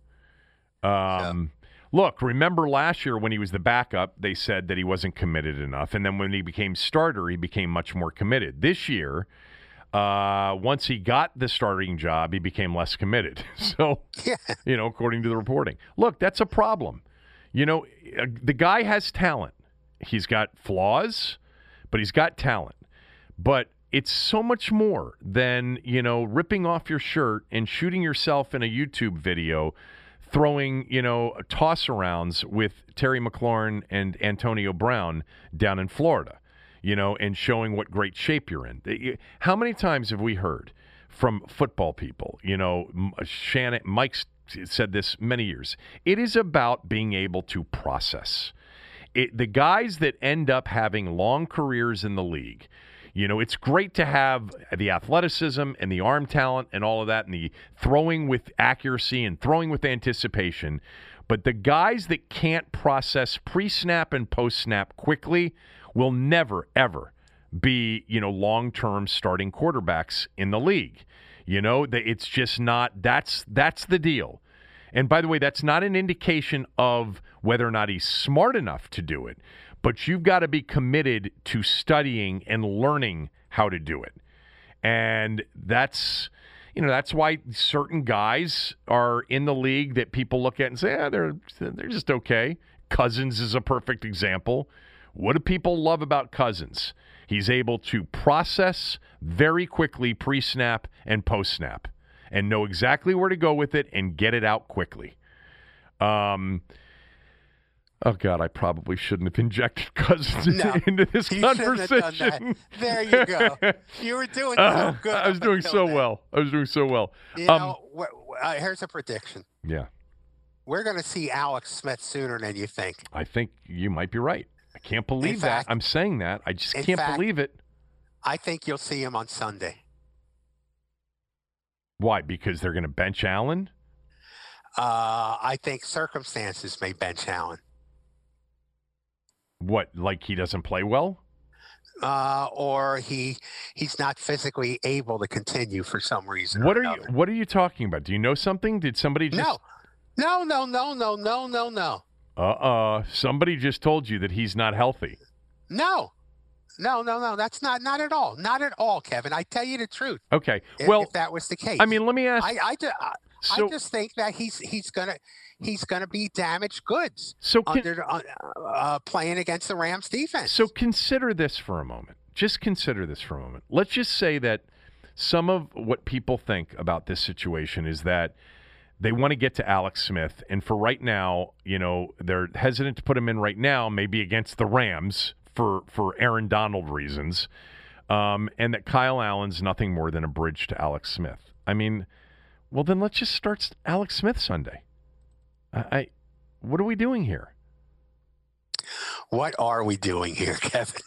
Um. So. Look, remember last year when he was the backup, they said that he wasn't committed enough, and then when he became starter, he became much more committed. This year. Uh, once he got the starting job, he became less committed. So, yeah. you know, according to the reporting. Look, that's a problem. You know, the guy has talent. He's got flaws, but he's got talent. But it's so much more than, you know, ripping off your shirt and shooting yourself in a YouTube video, throwing, you know, toss-arounds with Terry McLaurin and Antonio Brown down in Florida. You know, and showing what great shape you're in. How many times have we heard from football people, you know, Shannon, Mike's said this many years, it is about being able to process. It, the guys that end up having long careers in the league, You know, it's great to have the athleticism and the arm talent and all of that and the throwing with accuracy and throwing with anticipation. But the guys that can't process pre-snap and post-snap quickly will never, ever be, you know, long-term starting quarterbacks in the league. You know, it's just not, that's that's the deal. And by the way, that's not an indication of whether or not he's smart enough to do it, but you've got to be committed to studying and learning how to do it. And that's, you know, that's why certain guys are in the league that people look at and say, yeah, they're they're just okay. Cousins is a perfect example. What do people love about Cousins? He's able to process very quickly pre-snap and post-snap and know exactly where to go with it and get it out quickly. Um, oh, God, I probably shouldn't have injected Cousins
no,
into this
you
conversation.
There you go. You were doing
uh,
so good.
I was doing so
then.
well. I was doing so well.
You
um,
know, wh- wh- uh, here's a prediction.
Yeah.
We're going to see Alex Smith sooner than you think.
I think you might be right. I can't believe
fact,
that. I'm saying that. I just can't
fact,
believe it.
I think you'll see him on Sunday.
Why? Because they're going to bench Allen?
Uh, I think circumstances may bench Allen.
What, like he doesn't play well?
Uh, or he he's not physically able to continue for some reason.
What
or
are
another.
you What are you talking about? Do you know something? Did somebody just?
No, no, no, no, no, no, no, no.
Uh-uh. Somebody just told you that he's not healthy.
No, no, no, no. That's not not at all. Not at all, Kevin. I tell you the truth.
Okay.
If,
Well,
if that was the case,
I mean, let me ask.
I I, ju- I,
so,
I just think that he's he's gonna he's gonna be damaged goods.
So can,
under uh, uh, playing against the Rams defense.
So consider this for a moment. Just consider this for a moment. Let's just say that some of what people think about this situation is that they want to get to Alex Smith, and for right now, you know, they're hesitant to put him in right now, maybe against the Rams for, for Aaron Donald reasons, um, and that Kyle Allen's nothing more than a bridge to Alex Smith. I mean, well, then let's just start Alex Smith Sunday. I, I what are we doing here?
What are we doing here, Kevin?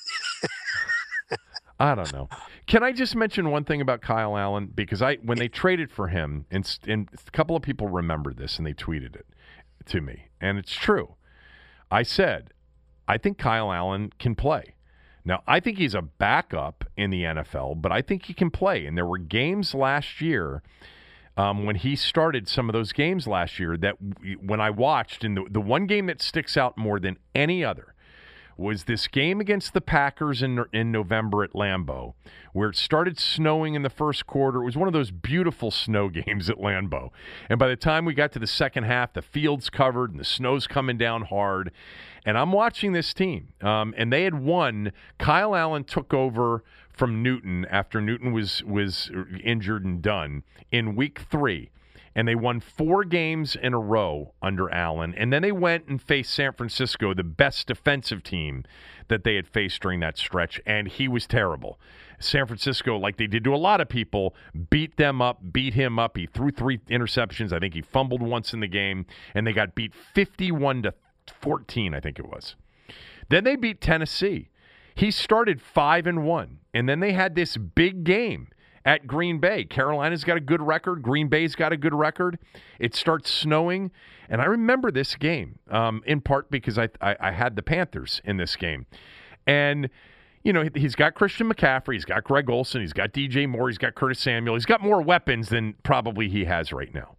I don't know. Can I just mention one thing about Kyle Allen? Because I, when they traded for him, and, and a couple of people remembered this, and they tweeted it to me, and it's true. I said, I think Kyle Allen can play. Now, I think he's a backup in the N F L, but I think he can play. And there were games last year um, when he started some of those games last year that when I watched, and the, the one game that sticks out more than any other was this game against the Packers in in November at Lambeau, where it started snowing in the first quarter. It was one of those beautiful snow games at Lambeau. And by the time we got to the second half, the field's covered and the snow's coming down hard. And I'm watching this team, um, and they had won. Kyle Allen took over from Newton after Newton was was injured and done in week three. And they won four games in a row under Allen. And then they went and faced San Francisco, the best defensive team that they had faced during that stretch. And he was terrible. San Francisco, like they did to a lot of people, beat them up, beat him up. He threw three interceptions. I think he fumbled once in the game. And they got beat fifty-one to fourteen, I think it was. Then they beat Tennessee. He started five and one. And then they had this big game at Green Bay. Carolina's got a good record. Green Bay's got a good record. It starts snowing. And I remember this game, um, in part because I, I I had the Panthers in this game. And, you know, he's got Christian McCaffrey. He's got Greg Olsen. He's got D J Moore. He's got Curtis Samuel. He's got more weapons than probably he has right now.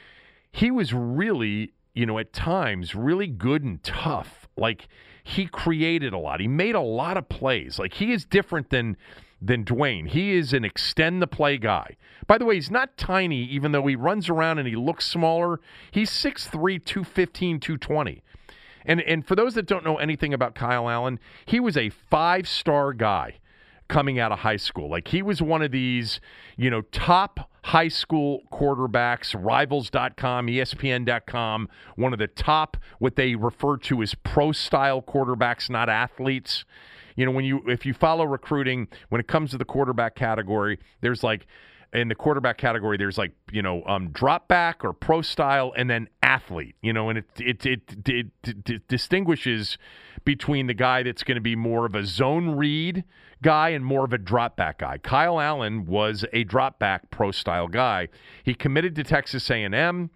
He was really, you know, at times really good and tough. Like, he created a lot. He made a lot of plays. Like, he is different than than Dwayne. He is an extend the play guy. By the way, he's not tiny, even though he runs around and he looks smaller. He's six three, two fifteen, two twenty. And and for those that don't know anything about Kyle Allen, he was a five-star guy coming out of high school. Like, he was one of these, you know, top high school quarterbacks, rivals dot com, E S P N dot com, one of the top, what they refer to as pro-style quarterbacks, not athletes. You know, when you if you follow recruiting, when it comes to the quarterback category, there's like, in the quarterback category, there's like, you know, um, drop back or pro style and then athlete, you know, and it it it, it, it, it distinguishes between the guy that's going to be more of a zone read guy and more of a drop back guy. Kyle Allen was a drop back pro style guy. He committed to Texas A and M,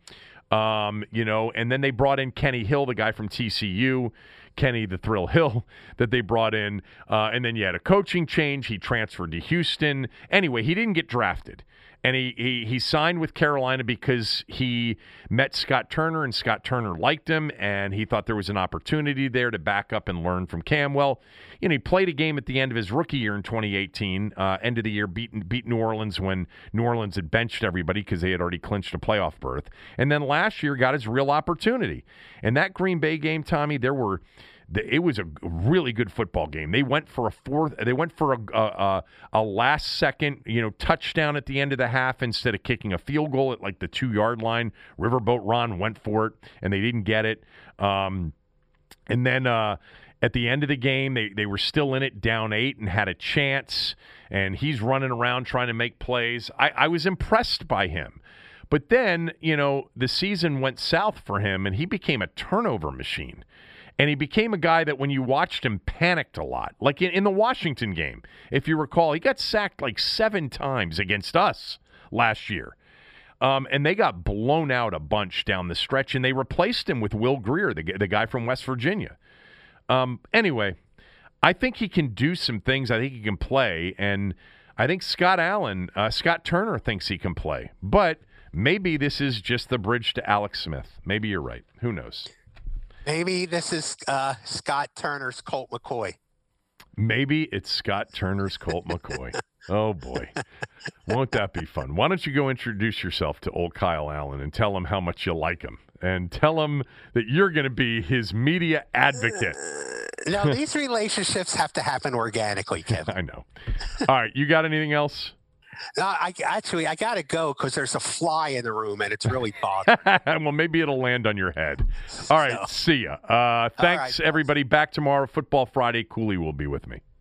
um, you know, and then they brought in Kenny Hill, the guy from T C U. Kenny the Thrill Hill that they brought in. Uh, and then you had a coaching change. He transferred to Houston. Anyway, he didn't get drafted. And he, he he signed with Carolina because he met Scott Turner, and Scott Turner liked him, and he thought there was an opportunity there to back up and learn from Cam. Well, you know, he played a game at the end of his rookie year in twenty eighteen, uh, end of the year, beat, beat New Orleans when New Orleans had benched everybody because they had already clinched a playoff berth. And then last year got his real opportunity. And that Green Bay game, Tommy, there were – it was a really good football game. They went for a fourth. They went for a, a, a last second, you know, touchdown at the end of the half instead of kicking a field goal at like the two yard line. Riverboat Ron went for it and they didn't get it. Um, and then uh, at the end of the game, they they were still in it, down eight, and had a chance. And he's running around trying to make plays. I, I was impressed by him. But then, you know, the season went south for him, and he became a turnover machine. And he became a guy that when you watched him panicked a lot. Like in, in the Washington game, if you recall, he got sacked like seven times against us last year. Um, and they got blown out a bunch down the stretch, and they replaced him with Will Grier, the, the guy from West Virginia. Um, anyway, I think he can do some things. I think he can play. And I think Scott Allen, uh, Scott Turner thinks he can play. But maybe this is just the bridge to Alex Smith. Maybe you're right. Who knows?
Maybe this is uh, Scott Turner's Colt McCoy.
Maybe it's Scott Turner's Colt McCoy. Oh, boy. Won't that be fun? Why don't you go introduce yourself to old Kyle Allen and tell him how much you like him and tell him that you're going to be his media advocate.
Uh, no, these relationships have to happen organically, Kevin.
I know. All right. You got anything else?
No, I actually I gotta go because there's a fly in the room and it's really bothering.
Well, maybe it'll land on your head. All right, so, see ya. Uh, thanks, right, everybody. Back tomorrow, Football Friday. Cooley will be with me.